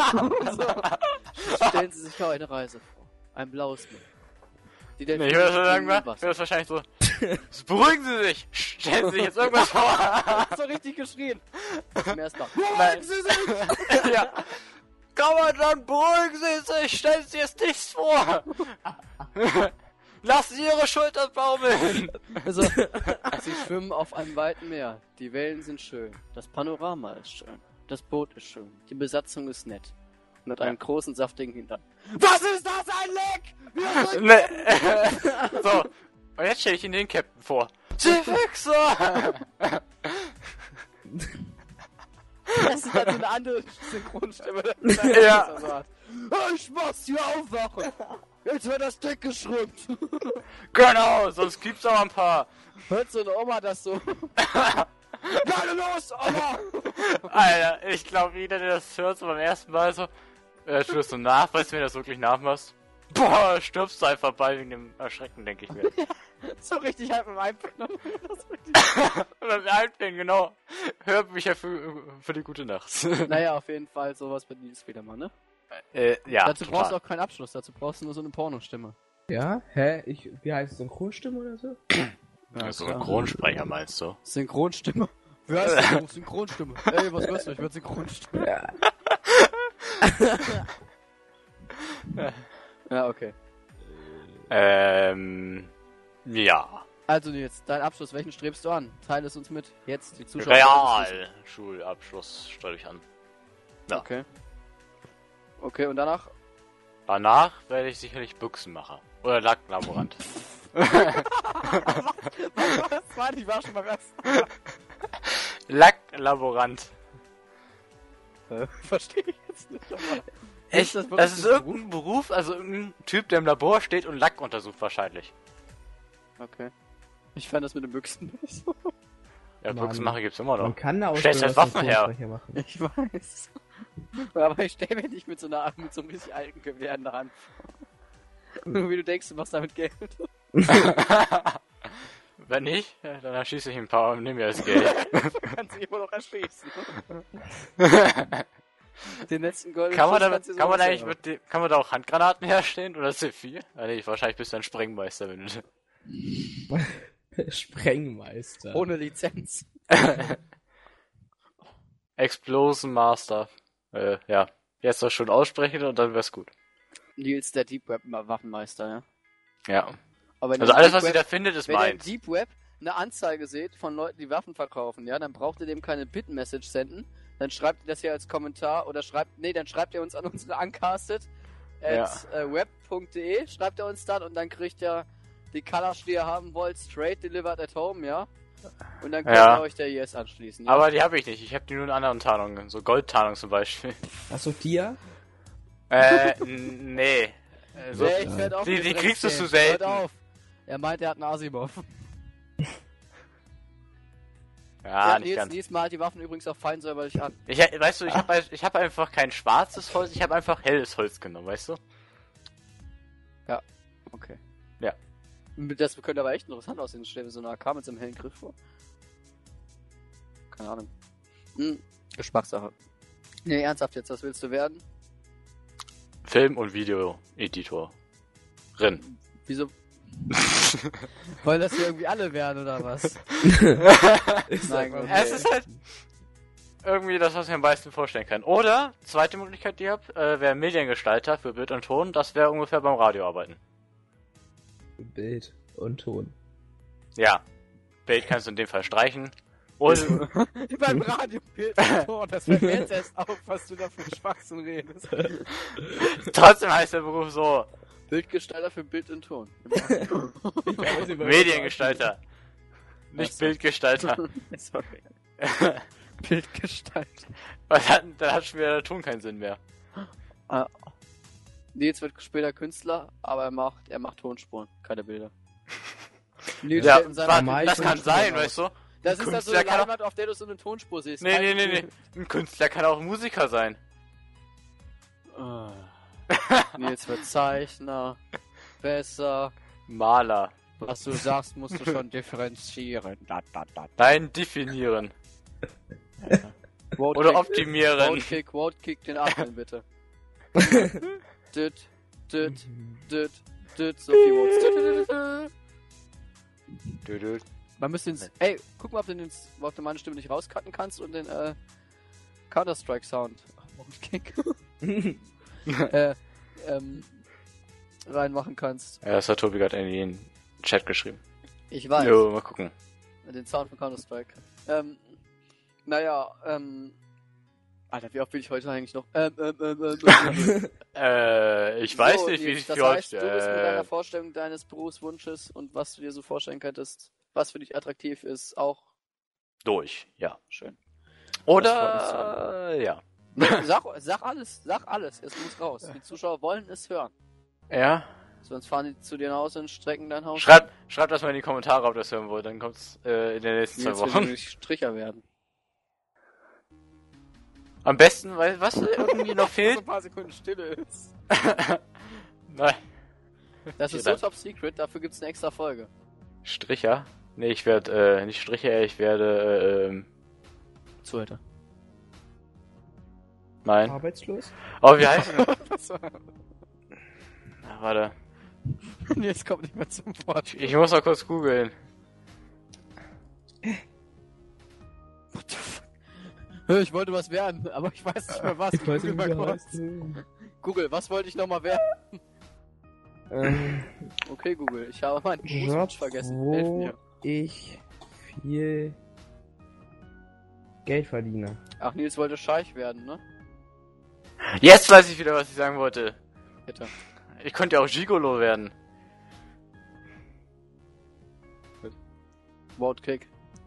So. Stellen Sie sich vor eine Reise vor. Ein blaues Meer. Die Nee, ich würde sagen, ich würde das wahrscheinlich so. Beruhigen Sie sich! Stellen Sie sich jetzt irgendwas vor! so richtig geschrien. Zum ersten Mal. Nein. Ja. Kommandant, beruhigen Sie sich! Stellen Sie jetzt nichts vor! Lassen Sie Ihre Schultern baumeln! Also, sie schwimmen auf einem weiten Meer. Die Wellen sind schön. Das Panorama ist schön. Das Boot ist schön. Die Besatzung ist nett. Und hat einen großen, saftigen Hintern. Was ist das, ein Leck? Nee. So, und jetzt stelle ich Ihnen den Captain vor. Sie Fixer! Das ist halt so eine andere Synchronstimme. Ja. Ich muss hier aufwachen. Jetzt wird das Deck geschrubbt. Genau, sonst gibt's auch ein paar. Hört so eine Oma das so. Keine los, Oma! Alter, ich glaube, jeder, der das hört, so beim ersten Mal so, tu das so nach, weißt du, wenn du das wirklich nachmachst? Boah, stirbst du einfach bei wegen dem Erschrecken, denke ich mir. So richtig halt mit dem Einpennen. Und beim Einpennen, genau. Hörbücher für die gute Nacht. Naja, auf jeden Fall sowas bei Nils wieder mal, ne? Ja, Dazu total. brauchst du auch keinen Abschluss, dazu brauchst du nur so eine Pornostimme. Ja? Hä? Wie heißt es? Synchronstimme oder so? Ja, So klar. Synchronsprecher meinst du? Synchronstimme. Wie heißt das? Beruf? Synchronstimme. Ey, was wirst du? Ich werd Synchronstimme. Ja. Ja, okay. Ja. Also Nils, dein Abschluss, welchen strebst du an? Teile es uns mit. Jetzt, die Zuschauer. wollen es wissen. Realschulabschluss strebe ich an. Ja. Okay. Okay, und danach? Danach werde ich sicherlich Büchsenmacher. Oder Lacklaborant. Was war ich war schon beim ersten Mal. Lacklaborant. Verstehe ich jetzt nicht. Aber Echt? das Das ist wirklich ein irgendein Beruf, also irgendein Typ, der im Labor steht und Lack untersucht wahrscheinlich. Okay. Ich fand das mit den Büchsen nicht so. Ja, Mann. Büchsenmacher gibt's immer noch. Man kann da auch Stellst halt Waffen her. machen. Ich weiß. Aber ich stelle mir nicht mit so einem richtig alten Gewehr in der Hand vor. Wie du denkst, du machst damit Geld. Wenn nicht, dann erschieße ich ein paar und nehme mir das Geld. Kannst du immer noch erschießen. Den letzten Gold. Kann man da auch Handgranaten herstellen oder C4? Ah, nee, wahrscheinlich bist du ein Sprengmeister, wenn du... Sprengmeister. Ohne Lizenz. Explosion Master. Ja. Jetzt das schon aussprechen und dann wär's gut. Nils, der Deep Web Waffenmeister, ja. Ja. Aber wenn Also ihr alles, Deep was ihr Web- da findet, ist Wenn ihr im meins. Deep Web eine Anzeige seht von Leuten, die Waffen verkaufen, ja, dann braucht ihr dem keine Bit-Message senden. Dann schreibt ihr das hier als Kommentar oder dann schreibt ihr uns an unsere uncasted@web.de, schreibt ihr uns dann und dann kriegt ihr die Colors, die ihr haben wollt, straight delivered at home, ja. Und dann könnt Ja. ihr euch der IS anschließen. Ja? Aber die habe ich nicht. Ich habe die nur in anderen Tarnungen. So Goldtarnung zum Beispiel. Achso, dir? Nee. So, Nee, ich werd auch die mit kriegst du Drecksgeld. zu selten. Hört auf. Er meint, er hat einen Asimov. Ja, nicht ganz. Nils malt die Waffen übrigens auch fein säuberlich an. Weißt du, ich hab einfach kein schwarzes Holz, ich habe einfach helles Holz genommen, weißt du? Okay. Ja. Das könnte aber echt interessant aussehen. Stell dir so eine AK mit so einem hellen Griff vor. Keine Ahnung. Geschmackssache. Nee, ernsthaft jetzt, was willst du werden? Film- und Video-Editor. Wieso? Wollen das hier irgendwie alle werden, oder was? Nein, okay. Es ist halt irgendwie das, was ich mir am meisten vorstellen kann. Oder, zweite Möglichkeit, die ihr habt, wäre Mediengestalter für Bild und Ton. Das wäre ungefähr beim Radio arbeiten. Bild und Ton. Ja, Bild kannst du in dem Fall streichen. Und Beim Radiobild und Ton, das fällt mir jetzt erst auf, was du da für Schwachsinn redest. trotzdem heißt der Beruf so. Bildgestalter für Bild und Ton. Mediengestalter. Nicht so. Bildgestalter. Sorry. Bildgestalter. Dann hat schon wieder der Ton keinen Sinn mehr. Nils wird später Künstler, aber er macht Tonspuren, keine Bilder. Nils Ja, steht in seiner das kann sein, weißt du? Das ist dann so eine Leinwand, auf der du so eine Tonspur siehst. Nee. Ein Künstler kann auch Musiker sein. Nils wird Zeichner. Besser. Maler. Was du sagst, musst du schon differenzieren. Nein, definieren. Oder optimieren. Vote-Kick den Admin bitte. Düt, so viel Votes. Man müsste den... Ey, guck mal, ob du meine Stimme nicht rauscutten kannst und den Counter-Strike-Sound reinmachen kannst. Ja, das hat Tobi gerade in den Chat geschrieben. Ich weiß. Jo, mal gucken. Den Sound von Counter-Strike. Alter, wie oft will ich heute eigentlich noch? Ich weiß nicht, wie Nils, ich das für heißt, euch... du bist mit deiner Vorstellung deines Berufswunsches und was du dir so vorstellen könntest, was für dich attraktiv ist, auch durch, ja. schön. Oder... ja. Sag alles, es muss raus. Die Zuschauer wollen es hören. Ja? Sonst fahren die zu dir nach Hause und strecken dein Haus. Schreibt das mal in die Kommentare, ob das hören wollt, dann kommt's in den nächsten 2 Nils will Wochen. nämlich Stricher werden. Am besten, weil was irgendwie noch So fehlt... ein paar Sekunden Stille ist. Nein. Das ist so top secret, dafür gibt's eine extra Folge. Stricher? Nee, ich werde nicht Stricher, ich werde Zuhälter. nein. Arbeitslos? Oh, wie heißt er? Na, warte. Nils kommt nicht mehr zum Wort. Ich muss mal kurz googeln. What the fuck? Ich wollte was werden, aber ich weiß nicht mehr was. Ich weiß Google nicht, mal wie er kurz. heißt. Google, was wollte ich nochmal werden? Okay, Google, ich habe meinen Job, Berufswunsch vergessen. Hilf wo mir. ich viel Geld verdiene. Ach, Nils wollte Scheich werden, ne? Jetzt weiß ich wieder, was ich sagen wollte. Bitte. Ich könnte ja auch Gigolo werden. Vote Kick.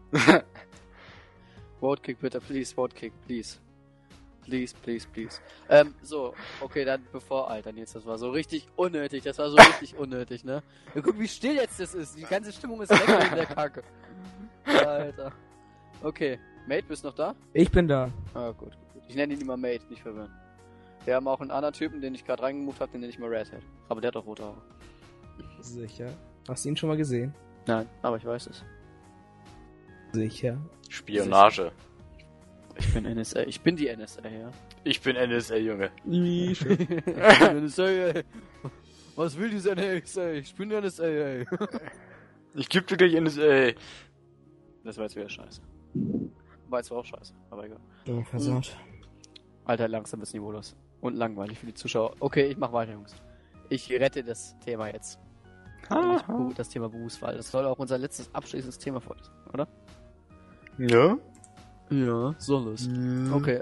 Vote Kick, bitte, please, Vote Kick, please. Please. So, okay, dann Alter, Nils, das war so richtig unnötig, ne? Ja, guck, wie still jetzt das ist, die ganze Stimmung ist weg in der Kacke. Alter. Okay, Mate, bist du noch da? Ich bin da. Ah, gut. Ich nenne ihn immer Mate, nicht verwirren. Wir haben auch einen anderen Typen, den ich gerade reingemoved habe, den nenne ich mal Redhead. Aber der hat doch rote Haare. Sicher. Hast du ihn schon mal gesehen? Nein, aber ich weiß es. Sicher. Spionage. Ich bin NSA, ich bin die NSA, ja. Ich bin NSA, Junge. Ich bin NSA, ey. Was will dieser NSA? Ich bin NSA, ey. Ich geb dir gleich NSA. Das war jetzt wieder scheiße. War jetzt auch scheiße, aber egal. Ja, versaut. Alter, langsam ist niveaulos. Und langweilig für die Zuschauer. Okay, ich mach weiter, Jungs. Ich rette das Thema jetzt. Das Thema Berufswahl. Das soll auch unser letztes abschließendes Thema sein, oder? Ja? Ja, soll es. Okay,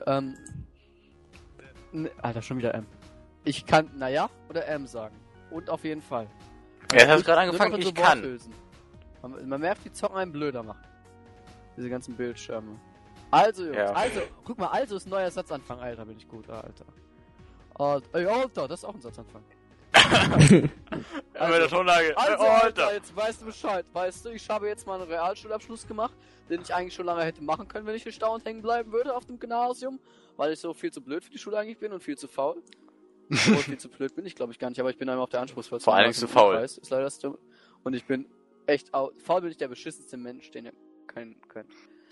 Alter, schon wieder M. Ich kann naja oder M sagen. Und auf jeden Fall. Ja, hast gerade Nur angefangen, noch in ich kann. Worthülsen. Man merkt, die Zocken einen blöder machen. Diese ganzen Bildschirme. Also, Jungs, Ja. guck mal, also ist ein neuer Satzanfang. Alter, bin ich gut, Alter. Ey, Alter, das ist auch ein Satzanfang. Ja, mit der Tonlage. Also, Oh, Alter, jetzt weißt du Bescheid. Weißt du, ich habe jetzt mal einen Realschulabschluss gemacht, den ich eigentlich schon lange hätte machen können, wenn ich gestaunt hängen bleiben würde auf dem Gymnasium, weil ich so viel zu blöd für die Schule eigentlich bin und viel zu faul. Und viel zu blöd bin ich, glaube ich, gar nicht, aber ich bin einmal auf der anspruchsvollste. Vor allen Dingen zu faul. Ist leider so. Und ich bin echt, faul bin ich der beschissenste Mensch, den ihr kennen könnt.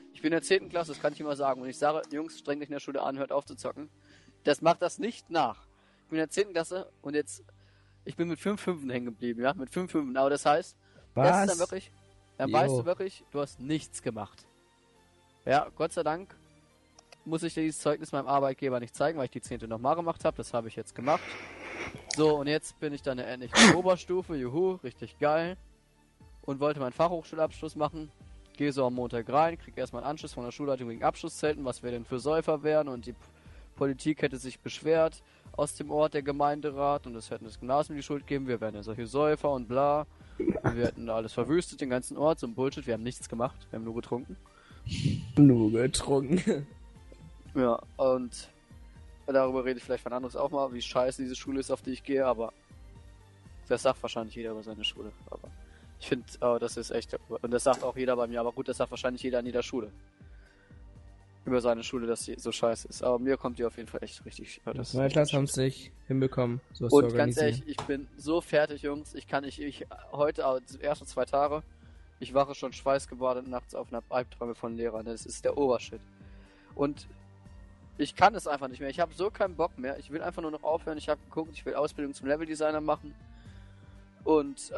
Ich bin in der 10. Klasse, das kann ich immer sagen. Und ich sage, Jungs, strengt euch in der Schule an, hört auf zu zocken. Das macht das nicht nach. Ich bin in der 10. Klasse und jetzt, ich bin mit 5 Fünfen hängen geblieben, ja, mit 5 Fünfen. Aber das heißt, das ist dann wirklich, dann weißt du wirklich, du hast nichts gemacht. Ja, Gott sei Dank muss ich dir dieses Zeugnis meinem Arbeitgeber nicht zeigen, weil ich die 10. nochmal gemacht habe. Das habe ich jetzt gemacht. So, und jetzt bin ich dann endlich in der Oberstufe, juhu, richtig geil. Und wollte meinen Fachhochschulabschluss machen. Gehe so am Montag rein, krieg erstmal einen Anschluss von der Schulleitung wegen Abschlusszelten, was wir denn für Säufer wären. Und die Politik hätte sich beschwert aus dem Ort, der Gemeinderat. Und das hätten das Gymnasium die Schuld geben. Wir wären ja solche Säufer und bla. Und wir hätten alles verwüstet, den ganzen Ort. So ein Bullshit, wir haben nichts gemacht. Wir haben nur getrunken. Nur getrunken. Ja, und darüber rede ich vielleicht von anderes auch mal, wie scheiße diese Schule ist, auf die ich gehe, aber das sagt wahrscheinlich jeder über seine Schule. Aber ich finde, das ist echt, und das sagt auch jeder bei mir, aber gut, das sagt wahrscheinlich jeder an jeder Schule. Über seine Schule, dass sie so scheiße ist. Aber mir kommt die auf jeden Fall echt richtig. Das meine Klasse haben es nicht hinbekommen, sowas und zu organisieren. ganz ehrlich, ich bin so fertig, Jungs. Ich heute, die ersten 2 Tage, ich wache schon schweißgebadet nachts auf einer Albträume von Lehrern. Das ist der Obershit. Und ich kann es einfach nicht mehr. Ich habe so keinen Bock mehr. Ich will einfach nur noch aufhören. Ich habe geguckt, ich will Ausbildung zum Leveldesigner machen. Und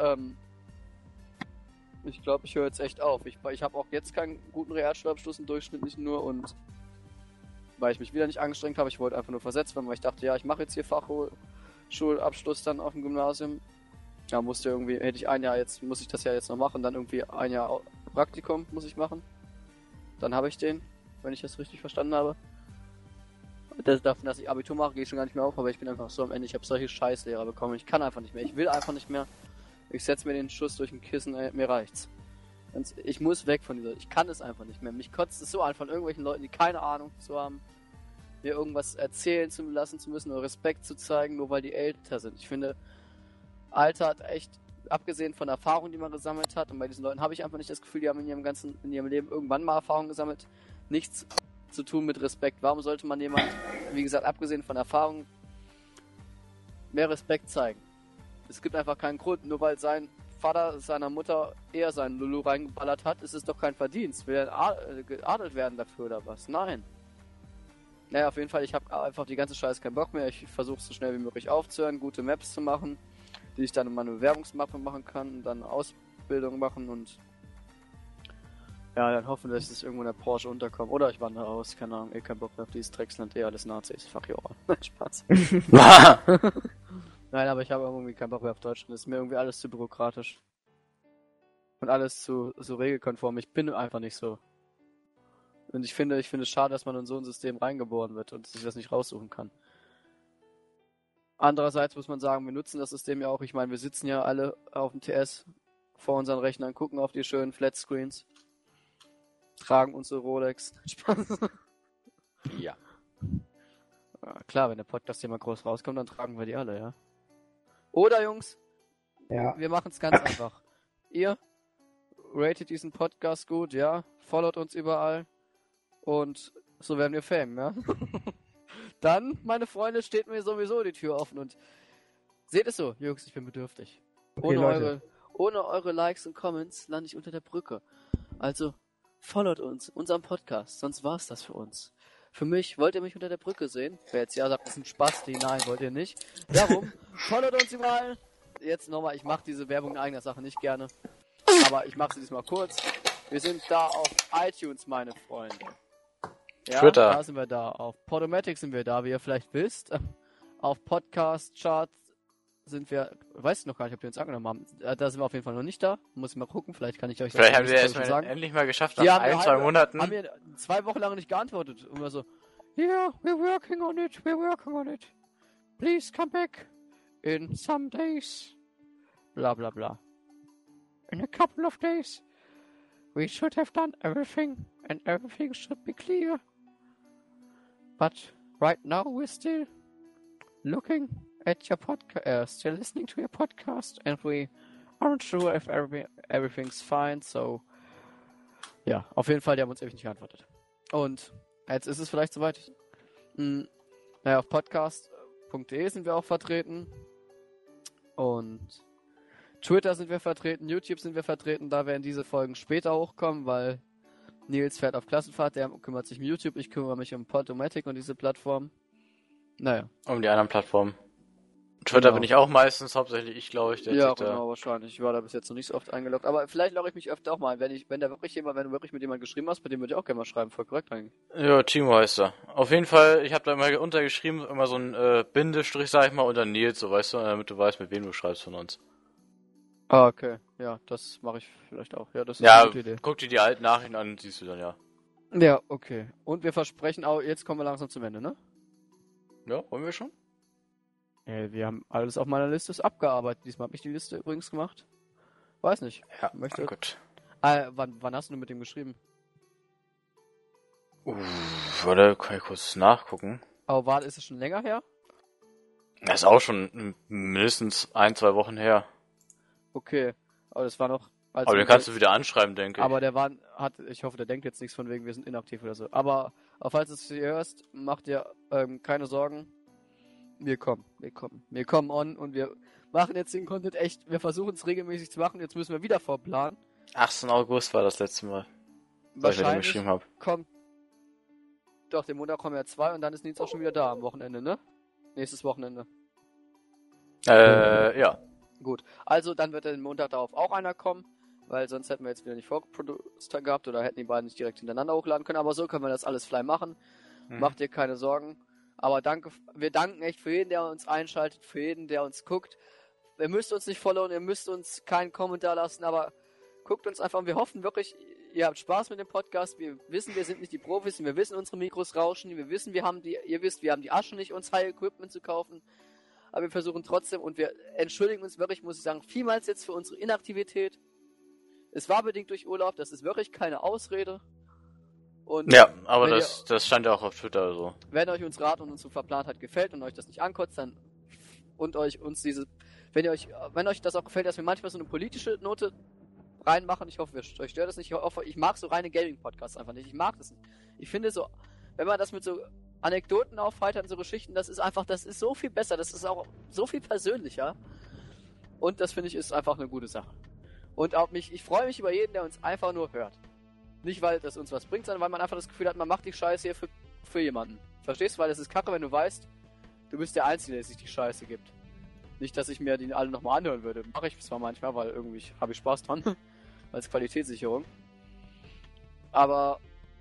ich glaube, ich höre jetzt echt auf. Ich habe auch jetzt keinen guten Realschulabschluss, einen durchschnittlichen nur. Und weil ich mich wieder nicht angestrengt habe, ich wollte einfach nur versetzt werden, weil ich dachte, ja, ich mache jetzt hier Fachschulabschluss dann auf dem Gymnasium. Ja, muss ich das ja jetzt noch machen. Dann irgendwie ein Jahr Praktikum muss ich machen. Dann habe ich den, wenn ich das richtig verstanden habe. Davon, dass ich Abitur mache, gehe ich schon gar nicht mehr auf, aber ich bin einfach so am Ende. Ich habe solche Scheißlehrer bekommen. Ich kann einfach nicht mehr. Ich will einfach nicht mehr. Ich setze mir den Schuss durch ein Kissen, mir reicht's. Ich muss weg von dieser. Ich kann es einfach nicht mehr. Mich kotzt es so an von irgendwelchen Leuten, die keine Ahnung zu haben, mir irgendwas erzählen zu lassen zu müssen oder Respekt zu zeigen, nur weil die älter sind. Ich finde, Alter hat echt, abgesehen von Erfahrung, die man gesammelt hat, und bei diesen Leuten habe ich einfach nicht das Gefühl, die haben in ihrem Leben irgendwann mal Erfahrung gesammelt, nichts zu tun mit Respekt. Warum sollte man jemand, wie gesagt, abgesehen von Erfahrung, mehr Respekt zeigen? Es gibt einfach keinen Grund, nur weil sein Vater seiner Mutter eher seinen Lulu reingeballert hat, ist es doch kein Verdienst. Will er geadelt werden dafür oder was? Nein. Naja, auf jeden Fall, ich habe einfach die ganze Scheiße keinen Bock mehr. Ich versuche so schnell wie möglich aufzuhören, gute Maps zu machen, die ich dann in meine Bewerbungsmappe machen kann, dann Ausbildung machen und ja, dann hoffen, dass ich das irgendwo in der Porsche unterkomme. Oder ich wandere aus, keine Ahnung, keinen Bock mehr auf dieses Drecksland, alles Nazis. Fuck you all. Spaß. Nein, aber ich habe irgendwie keinen Bock mehr auf Deutschland. Das ist mir irgendwie alles zu bürokratisch. Und alles zu so regelkonform. Ich bin einfach nicht so. Und ich finde es schade, dass man in so ein System reingeboren wird und sich das nicht raussuchen kann. Andererseits muss man sagen, wir nutzen das System ja auch. Ich meine, wir sitzen ja alle auf dem TS vor unseren Rechnern, gucken auf die schönen Flatscreens, tragen unsere Rolex. Spaß. Ja. Ja, klar, wenn der Podcast hier mal groß rauskommt, dann tragen wir die alle, ja. Oder, Jungs, Ja. wir machen es ganz einfach. Ihr ratet diesen Podcast gut, ja, followt uns überall und so werden wir Fame, ja. Dann, meine Freunde, steht mir sowieso die Tür offen und seht es so, Jungs, ich bin bedürftig. Okay, Ohne eure Likes und Comments lande ich unter der Brücke. Also, followt uns, unseren Podcast, sonst war's das für uns. Für mich, wollt ihr mich unter der Brücke sehen? Wer jetzt ja sagt, das ist ein Spasti, nein, wollt ihr nicht. Darum, followt uns überall. Jetzt nochmal, ich mache diese Werbung in eigener Sache nicht gerne. Aber ich mache sie diesmal kurz. Wir sind da auf iTunes, meine Freunde. Ja, Twitter. Da sind wir da. Auf Podomatic sind wir da, wie ihr vielleicht wisst. Auf Podcast-Charts sind wir, weiß ich noch gar nicht, ob wir uns angenommen haben. Da sind wir auf jeden Fall noch nicht da. Muss ich mal gucken, vielleicht kann ich euch Vielleicht das haben wir nächste Folge es schon sagen. endlich mal geschafft, Die nach haben 2 Monaten. Haben wir 2 Wochen lang nicht geantwortet. Und wir so, yeah, we're working on it. Please come back in some days. Bla bla bla. In a couple of days. We should have done everything and everything should be clear. But right now we're still looking at your podcast, still listening to your podcast, and we aren't sure if everything's fine, so ja, auf jeden Fall, die haben uns ewig nicht geantwortet. Und jetzt ist es vielleicht soweit. Naja, auf podcast.de sind wir auch vertreten. Und Twitter sind wir vertreten, YouTube sind wir vertreten. Da werden diese Folgen später hochkommen, weil Nils fährt auf Klassenfahrt, der kümmert sich um YouTube, ich kümmere mich um Podomatic und diese Plattform. Naja. Um die anderen Plattformen. Twitter bin ich auch meistens, hauptsächlich ich, glaube ich, der Ja, Twitter. genau, wahrscheinlich. Ich war da bis jetzt noch nicht so oft eingeloggt. Aber vielleicht logge ich mich öfter auch mal ein. Wenn du wirklich mit jemandem geschrieben hast, mit dem würde ich auch gerne mal schreiben. Voll korrekt eigentlich. Ja, Timo heißt er. Auf jeden Fall, ich habe da immer untergeschrieben, immer so ein Bindestrich, sag ich mal, unter Nils, so weißt du, damit du weißt, mit wem du schreibst von uns. Ah, okay. Ja, das mache ich vielleicht auch. Ja, das ist Ja, eine gute Idee. guck dir die alten Nachrichten an, siehst du dann ja. Ja, okay. Und wir versprechen auch, jetzt kommen wir langsam zum Ende, ne? Ja, wollen wir schon? Wir haben alles auf meiner Liste ist abgearbeitet. Diesmal habe ich die Liste übrigens gemacht. Weiß nicht. Ja, Möchte- gut. Wann hast du mit dem geschrieben? Warte, kann ich kurz nachgucken. Aber ist es schon länger her? Das ist auch schon mindestens 1-2 Wochen her. Okay. Aber das war noch... Aber den kannst du wieder anschreiben, denke ich. Aber ich hoffe, der denkt jetzt nichts von wegen, wir sind inaktiv oder so. Aber falls du es hier hörst, mach dir keine Sorgen. Wir kommen on und wir machen jetzt den Content echt, wir versuchen es regelmäßig zu machen, jetzt müssen wir wieder vorplanen. 18. August war das letzte Mal, was ich mit dem geschrieben habe. Kommt, doch, den Montag kommen ja 2 und dann ist Nils auch schon wieder da am Wochenende, ne? Nächstes Wochenende. Ja. Gut, also dann wird den Montag darauf auch einer kommen, weil sonst hätten wir jetzt wieder nicht vorgeproduzed gehabt oder hätten die beiden nicht direkt hintereinander hochladen können, aber so können wir das alles fly machen. Macht dir keine Sorgen. Aber wir danken echt für jeden, der uns einschaltet, für jeden, der uns guckt. Ihr müsst uns nicht followen, ihr müsst uns keinen Kommentar lassen, aber guckt uns einfach an. Wir hoffen wirklich, ihr habt Spaß mit dem Podcast. Wir wissen, wir sind nicht die Profis, wir wissen, unsere Mikros rauschen, wir wissen, wir haben die Asche nicht, uns High Equipment zu kaufen. Aber wir versuchen trotzdem und wir entschuldigen uns wirklich, muss ich sagen, vielmals jetzt für unsere Inaktivität. Es war bedingt durch Urlaub, das ist wirklich keine Ausrede. Und Ja, aber das stand ja auch auf Twitter so. wenn euch uns Rat und unsere Verplantheit gefällt und euch das nicht ankotzt, dann wenn euch das auch gefällt, dass wir manchmal so eine politische Note reinmachen, ich hoffe, euch stört das nicht. Ich mag so reine Gaming-Podcasts einfach nicht. Ich mag das nicht. Ich finde so, wenn man das mit so Anekdoten aufheitert und so Geschichten, das ist so viel besser, das ist auch so viel persönlicher. Und das finde ich ist einfach eine gute Sache. Und ich freue mich über jeden, der uns einfach nur hört. Nicht, weil das uns was bringt, sondern weil man einfach das Gefühl hat, man macht die Scheiße hier für jemanden. Verstehst du? Weil es ist kacke, wenn du weißt, du bist der Einzige, der sich die Scheiße gibt. Nicht, dass ich mir die alle nochmal anhören würde. Mache ich zwar manchmal, weil irgendwie habe ich Spaß dran. Als Qualitätssicherung. Aber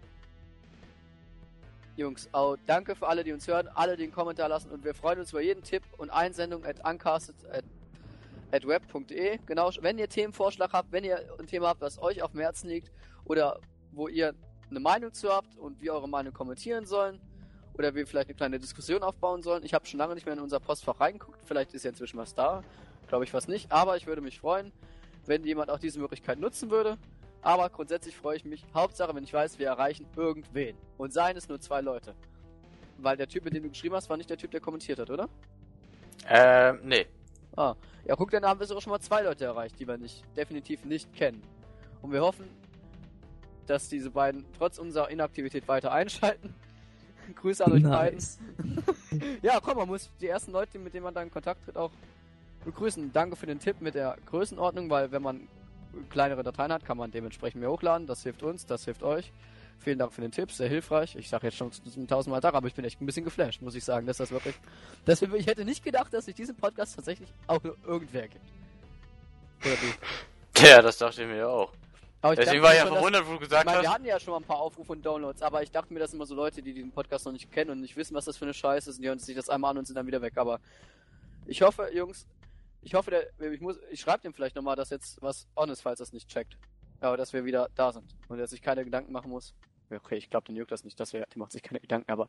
Jungs, auch danke für alle, die uns hören, alle, die einen Kommentar lassen und wir freuen uns über jeden Tipp und Einsendung uncasted@web.de. Genau, wenn ihr Themenvorschlag habt, wenn ihr ein Thema habt, was euch auf dem Herzen liegt oder wo ihr eine Meinung zu habt und wir eure Meinung kommentieren sollen oder wir vielleicht eine kleine Diskussion aufbauen sollen. Ich habe schon lange nicht mehr in unser Postfach reingeguckt, vielleicht ist ja inzwischen was da, glaube ich fast nicht, aber ich würde mich freuen, wenn jemand auch diese Möglichkeit nutzen würde. Aber grundsätzlich freue ich mich, Hauptsache, wenn ich weiß, wir erreichen irgendwen. Und seien es nur 2 Leute. Weil der Typ, mit dem du geschrieben hast, war nicht der Typ, der kommentiert hat, oder? Nee. Ja, guck, dann haben wir sogar schon mal 2 Leute erreicht, die wir definitiv nicht kennen. Und wir hoffen, dass diese beiden trotz unserer Inaktivität weiter einschalten. Grüße an euch beiden. Ja, komm, man muss die ersten Leute, mit denen man dann in Kontakt tritt, auch begrüßen. Danke für den Tipp mit der Größenordnung, weil wenn man kleinere Dateien hat, kann man dementsprechend mehr hochladen. Das hilft uns, das hilft euch. Vielen Dank für den Tipp, sehr hilfreich. Ich sage jetzt schon zum 1000-mal Tag, aber ich bin echt ein bisschen geflasht, muss ich sagen, dass das wirklich... Ich hätte nicht gedacht, dass sich diesen Podcast tatsächlich auch nur irgendwer gibt. Oder du? Ja, das dachte ich mir auch. Aber deswegen war ich ja verwundert, wo du gesagt hast. Wir hatten ja schon mal ein paar Aufrufe und Downloads, aber ich dachte mir, das sind immer so Leute, die den Podcast noch nicht kennen und nicht wissen, was das für eine Scheiße ist und die hören sich das einmal an und sind dann wieder weg. Aber ich hoffe, Jungs, ich schreibe dem vielleicht nochmal, dass jetzt was on ist, falls das nicht checkt. Aber dass wir wieder da sind und er sich keine Gedanken machen muss. Okay, ich glaube, den juckt das nicht, der macht sich keine Gedanken, aber...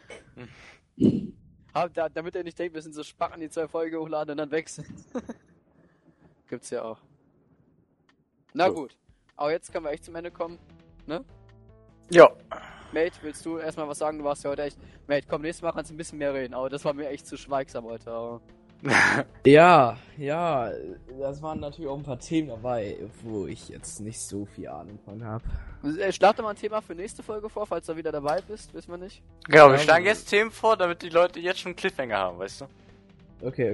damit er nicht denkt, wir sind so Spacken, die 2 Folgen hochladen und dann weg sind. Gibt's ja auch. Na gut. Aber jetzt können wir echt zum Ende kommen, ne? Ja. Mate, willst du erstmal was sagen? Du warst ja heute echt... Mate, komm, nächstes Mal kannst du ein bisschen mehr reden, aber das war mir echt zu schweigsam heute, aber... Ja, das waren natürlich auch ein paar Themen dabei, wo ich jetzt nicht so viel Ahnung von habe. Schlag doch mal ein Thema für nächste Folge vor, falls du wieder dabei bist, wissen wir nicht. Genau, wir schlagen jetzt Themen vor, damit die Leute jetzt schon Cliffhanger haben, weißt du? Okay,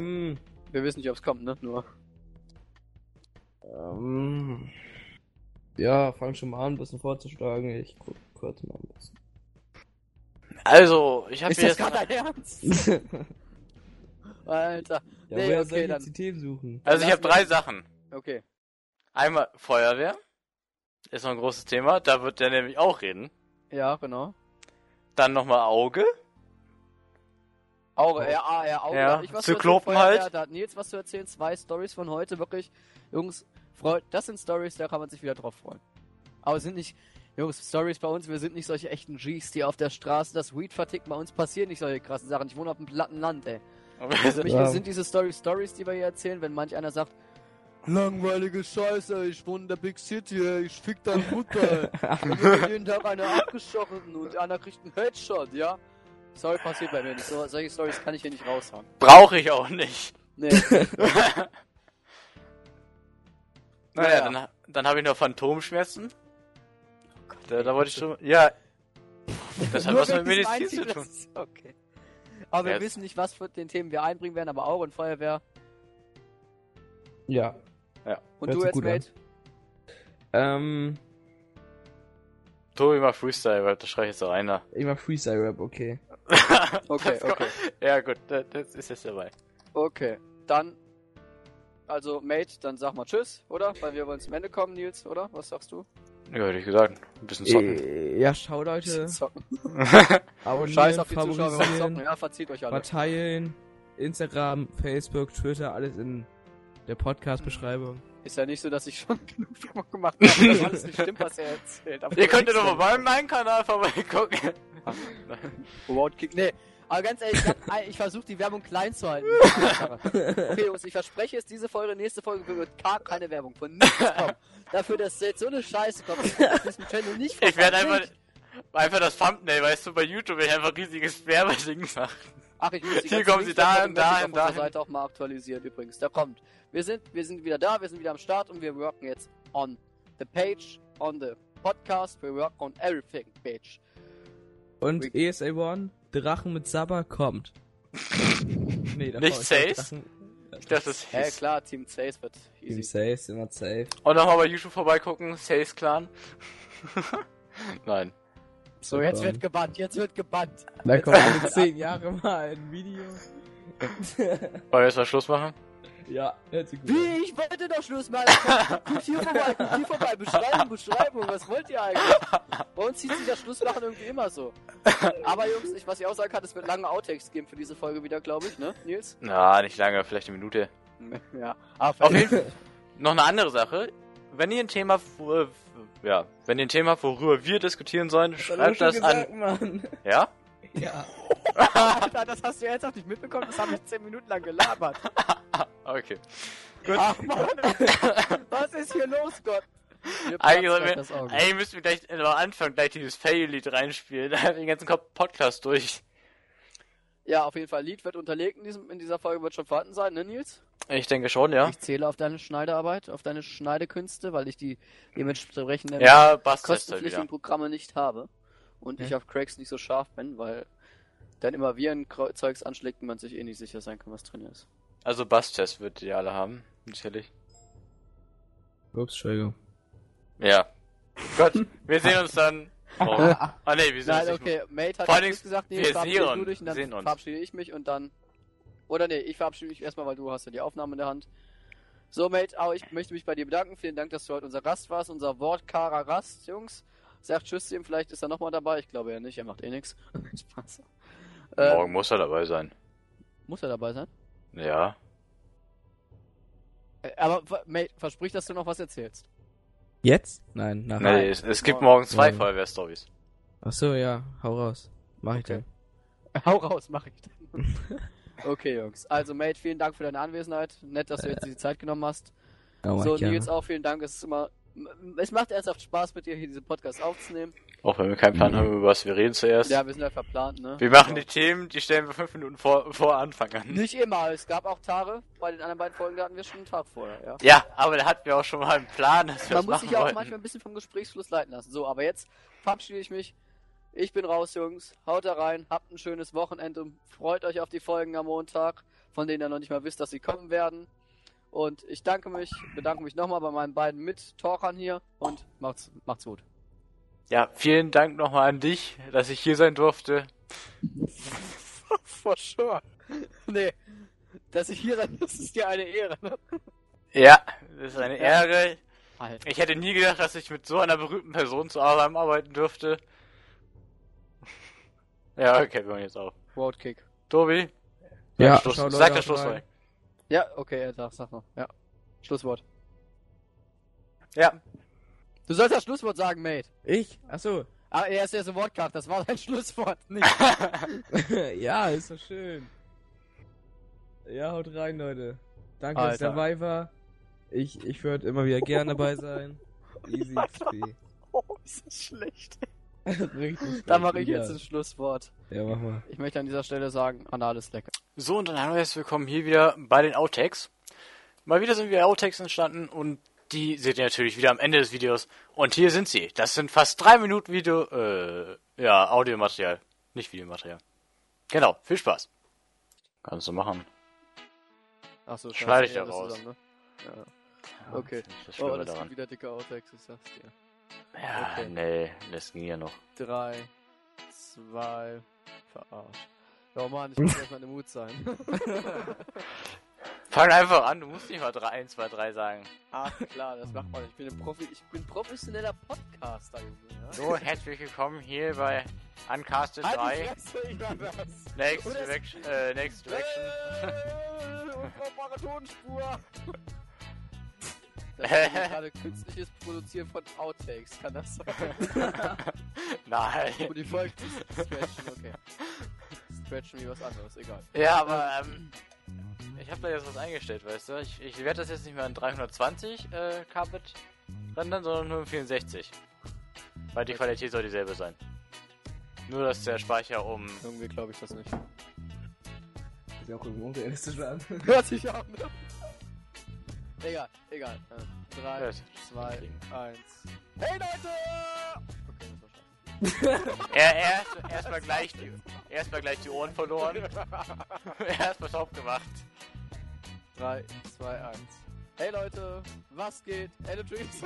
Wir wissen nicht, ob es kommt, ne? Nur. Ja, fang schon mal an, ein bisschen vorzuschlagen. Ich guck kurz mal ein bisschen. Also, ich habe Ist mir das jetzt... gerade dein Ernst? Alter. Ja, Nee, woher okay, soll ich dann. jetzt die Themen suchen? Also, ich Lass habe mir- 3 Sachen. Okay. Einmal Feuerwehr. Ist noch ein großes Thema. Da wird der nämlich auch reden. Ja, genau. Dann nochmal Auge. Auge. Ja, Da hat ich was zu Zyklopen erzählen, Feuerwehr, halt. Da hat Nils was zu erzählen. 2 Stories von heute. Wirklich, Jungs, das sind Stories, da kann man sich wieder drauf freuen. Aber es sind nicht, Jungs, Stories bei uns, wir sind nicht solche echten Gs, die auf der Straße das Weed verticken. Bei uns passieren nicht solche krassen Sachen. Ich wohne auf einem platten Land, ey. Für mich Ja. sind diese Stories, die wir hier erzählen, wenn manch einer sagt, langweilige Scheiße, ich wohne in der Big City, ey, ich fick deine Mutter, ey. Dann wird jeden Tag einer abgestochen und einer kriegt einen Headshot, ja? Sorry, passiert bei mir nicht. Solche Stories kann ich hier nicht raushauen. Brauche ich auch nicht. Nee. Naja, dann habe ich noch Phantomschmerzen. Da wollte ich schon... Ja. Das hat Nur was mit wegen diesem Medizin zu Einzigen, tun. das ist okay. Aber wir Ja. wissen nicht, was für den Themen wir einbringen werden, aber Auge und Feuerwehr. Ja. Und Hört du sich jetzt, gut an. Mate? Tobi macht Freestyle, das schreibe ich jetzt auch einer. Ich mach Freestyle-Rap, okay. Okay, okay. Ja gut, das ist jetzt dabei. Okay, dann, also Mate, dann sag mal Tschüss, oder? Weil wir wollen zum Ende kommen, Nils, oder? Was sagst du? Ja, hätte ich gesagt. Ein bisschen zocken. Ja, schau Leute. Zocken. Abonnieren, Scheiß auf die Zuschauer, wir wollen zocken. favorisieren, Ja, verzieht euch alle. verteilen. Instagram, Facebook, Twitter, alles in der Podcast-Beschreibung. Ist ja nicht so, dass ich schon genug Werbung gemacht habe, dass alles nicht stimmt, was er erzählt. Aber Ihr könnt ja nichts doch mal bei meinem Kanal vorbeigucken. Roadkick. Nee, aber ganz ehrlich, ich versuche die Werbung klein zu halten. Okay, Jungs, ich verspreche es, diese Folge, nächste Folge wird gar keine Werbung von nichts kommen. Dafür, dass jetzt so eine Scheiße kommt, auf diesem Channel nicht Ich werde vorbei. einfach das Thumbnail, weißt du, bei YouTube will ich einfach riesiges Werbeding machen. Ach, ich muss die Hier ganze kommen sie dahin, Linkseite dahin, auf unserer dahin. Seite auch mal aktualisieren übrigens. Da kommt. Wir sind wieder da, wir sind wieder am Start und wir worken jetzt on the page, on the podcast, we work on everything, page. Und ESA One, Drachen mit Sabber kommt. Nee, da Nicht kommt Sace? Drachen. Ich dachte, das Ja, hieß. klar, Team Sace wird Team easy. Safe, immer safe. Und nochmal bei YouTube vorbeigucken, Sales Clan. Nein. So, jetzt wird gebannt. Da kommt alle 10 Jahre mal ein Video. Wollen wir jetzt mal Schluss machen? Ja, hört sich gut an. Wie? Ich wollte doch Schluss machen. Guckt hier vorbei. Beschreibung. Was wollt ihr eigentlich? Bei uns zieht sich das Schlussmachen irgendwie immer so. Aber Jungs, was ich auch sagen kann, es wird lange Outtakes geben für diese Folge wieder, glaube ich, ne, Nils? Na, nicht lange, vielleicht eine Minute. Ja. Auf jeden Fall. Noch eine andere Sache. Wenn ihr ein Thema, wenn ihr ein Thema habt, worüber wir diskutieren sollen, schreibt das an. Mann. Ja? Ja. Alter, das hast du jetzt auch nicht mitbekommen, das habe ich 10 Minuten lang gelabert. Okay. Ach Mann, was ist hier los, Gott? Mir Eigentlich platzt sollen gleich das Auge. wir, müssen wir gleich am Anfang gleich dieses Fail-Lied reinspielen. Da den ganzen Podcast durch. Ja, auf jeden Fall, Lied wird unterlegt in dieser Folge, wird schon vorhanden sein, ne, Nils? Ich denke schon, ja. Ich zähle auf deine Schneidearbeit, auf deine Schneidekünste, weil ich die dementsprechenden Ja, Bass-Test halt kostenpflichtigen wieder. Programme nicht habe. Und ich auf Cracks nicht so scharf bin, weil dann immer Viren-Zeugs anschlägt und man sich eh nicht sicher sein kann, was drin ist. Also Bass-Test wird ihr alle haben, sicherlich. Ups, Entschuldigung. Ja. Gott, wir sehen uns dann. Oh. Nee, wir sehen Nein, uns nicht. okay, Mate hat Vor allen Tschüss gesagt, nee, wir verabschiede sehen du dich und dann sehen uns. verabschiede ich mich und dann... Oder nee, ich verabschiede mich erstmal, weil du hast ja die Aufnahme in der Hand. So, Mate, auch ich möchte mich bei dir bedanken. Vielen Dank, dass du heute unser Gast warst, unser wortkarrer Gast, Jungs. Sagt Tschüss zu ihm, vielleicht ist er nochmal dabei. Ich glaube ja nicht, er macht eh nichts. Spaß. Morgen muss er dabei sein. Muss er dabei sein? Ja. Aber, Mate, versprich, dass du noch was erzählst. Jetzt? Nein, nachher. Nee, es gibt morgen 2 Ja. Feuerwehr-Stories. Ach so, ja, hau raus. Mach ich Okay. dann. Hau raus, mach ich dann. Okay, Jungs. Also, Mate, vielen Dank für deine Anwesenheit. Nett, dass du jetzt die Zeit genommen hast. Oh, So, gerne. Nils auch, vielen Dank. Es macht ernsthaft Spaß, mit dir hier diesen Podcast aufzunehmen. Auch wenn wir keinen Plan haben, über was wir reden zuerst. Ja, wir sind halt verplant, ne? Wir machen die Themen, die stellen wir 5 Minuten vor Anfang an. Nicht immer. Es gab auch Tage, bei den anderen beiden Folgen, da hatten wir schon einen Tag vorher, ja. Ja, aber da hatten wir auch schon mal einen Plan, dass wir Man das muss machen sich auch wollten. manchmal ein bisschen vom Gesprächsfluss leiten lassen. So, aber jetzt verabschiede ich mich. Ich bin raus, Jungs. Haut da rein, habt ein schönes Wochenende und freut euch auf die Folgen am Montag, von denen ihr noch nicht mal wisst, dass sie kommen werden. Und ich bedanke mich nochmal bei meinen beiden Mittalkern hier und macht's gut. Ja, vielen Dank nochmal an dich, dass ich hier sein durfte. For sure. Nee, dass ich hier sein, das ist dir eine Ehre, ne? Ja, das ist eine Ehre. Alter. Ich hätte nie gedacht, dass ich mit so einer berühmten Person zusammenarbeiten dürfte. Ja, okay, wir hören jetzt auf. Roadkick. Tobi? Ja, Schluss, schau, Leute, sag das haut Schlusswort. rein. Ja, okay, sag noch. Ja. Schlusswort. Ja. Du sollst das Schlusswort sagen, Mate. Ich? Achso. Ah, er ist ja so Wortkraft, das war dein Schlusswort, nicht. Ja, ist doch schön. Ja, haut rein, Leute. Danke, dass ihr Alter. dabei war. Ich würde immer wieder gerne dabei sein. Easy XP. Oh, ist das schlecht. Richtig. Dann mache ich ja. jetzt ein Schlusswort. Ja, mach mal. Ich möchte an dieser Stelle sagen, Anal ist lecker. So, und dann haben wir jetzt willkommen hier wieder bei den Outtakes. Mal wieder sind wieder Outtakes entstanden und die seht ihr natürlich wieder am Ende des Videos. Und hier sind sie. Das sind fast 3 Minuten Audiomaterial. Nicht Videomaterial. Genau, viel Spaß. Kannst du machen. Achso, Schneide ich da raus. Ne? Ja. Okay. Das Oh, Schlimme das daran. sind wieder dicke Outtakes, ich sag's dir. Ja, Okay. nee, das ging ja noch. 3, 2, verarscht. Oh Mann, ich muss erstmal in der Mut sein. Fang einfach an, du musst nicht mal 1, 2, 3 sagen. Ach klar, das macht man. Ich bin professioneller Podcaster, Junge. Ja? So, herzlich willkommen hier bei Uncasted 3. Halt die Fresse, ich war das. Next Oder- Direction. Next Direction. Unbrauchbare Tonspur. Das ist gerade künstliches Produzieren von Outtakes, kann das sein? Nein. Und die Folge ist Stretchen, okay. Stretchen wie was anderes, egal. Ja, aber ich habe da jetzt was eingestellt, weißt du? Ich werde das jetzt nicht mehr in 320 Kbit rendern, sondern nur in 64. Weil die Qualität soll dieselbe sein. Nur, dass der Speicher um... Irgendwie glaube ich das nicht. Sieht ja auch irgendwie unrealistisch an. Hört sich an, ne? Egal. 3, Ja, 2, 1. Hey Leute! Okay, das war scheiße. Erstmal gleich die Ohren verloren. Erstmal taub gemacht. 3, 2, 1. Hey Leute, was geht? Electrics?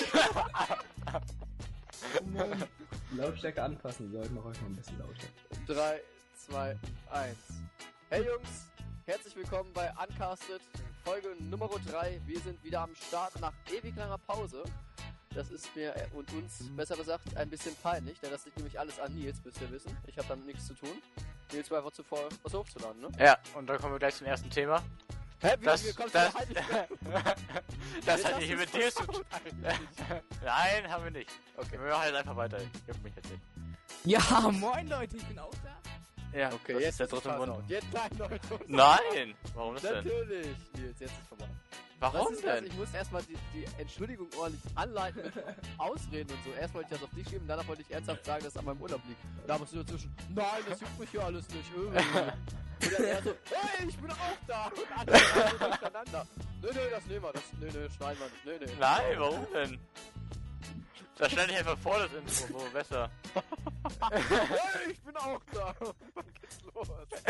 Lautstärke anpassen, wir sollten auch euch mal ein bisschen lauter. 3, 2, 1. Hey Jungs, herzlich willkommen bei Uncasted, Folge Nummer 3. Wir sind wieder am Start nach ewig langer Pause. Das ist mir und uns, besser gesagt, ein bisschen peinlich, denn das liegt nämlich alles an Nils, müsst ihr wissen. Ich habe damit nichts zu tun. Nils war einfach zu voll, was hochzuladen, ne? Ja, und dann kommen wir gleich zum ersten Thema. Hä, Das halt hat nicht mit dir zu tun. Nein, haben wir nicht. Okay, wir machen jetzt einfach weiter. Juckt mich jetzt nicht. Ja, moin Leute, ich bin auch da. Ja, Okay, das jetzt ist der dritte Mund. Jetzt nein, Leute. Nein! Warum das denn? Natürlich. Nils, jetzt ist vorbei. Warum Was ist das? denn? Ich muss erstmal die Entschuldigung ordentlich anleiten mit Ausreden und so. Erst wollte ich das auf dich schieben, danach wollte ich ernsthaft sagen, dass es an meinem Urlaub liegt. Da musst du dazwischen, nein, das juckt mich hier alles nicht. Und dann er so, hey, ich bin auch da. Und alle so durcheinander. Nee, das nehmen wir. Nee, schneiden wir nicht. Nee. Nein, warum denn? Da schneide ich einfach vor das Intro, so besser. Hey, ich bin auch da. Wann geht's los?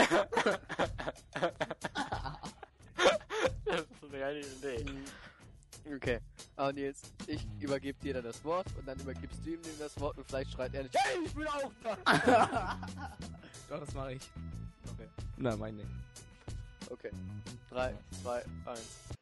Das ist eine geile Idee. Okay, aber Nils, ich übergebe dir dann das Wort und dann übergibst du ihm das Wort und vielleicht schreit er nicht, hey, ich bin auch da! Doch, das mache ich. Okay. Na, mein nicht. Okay. 3, 2, 1.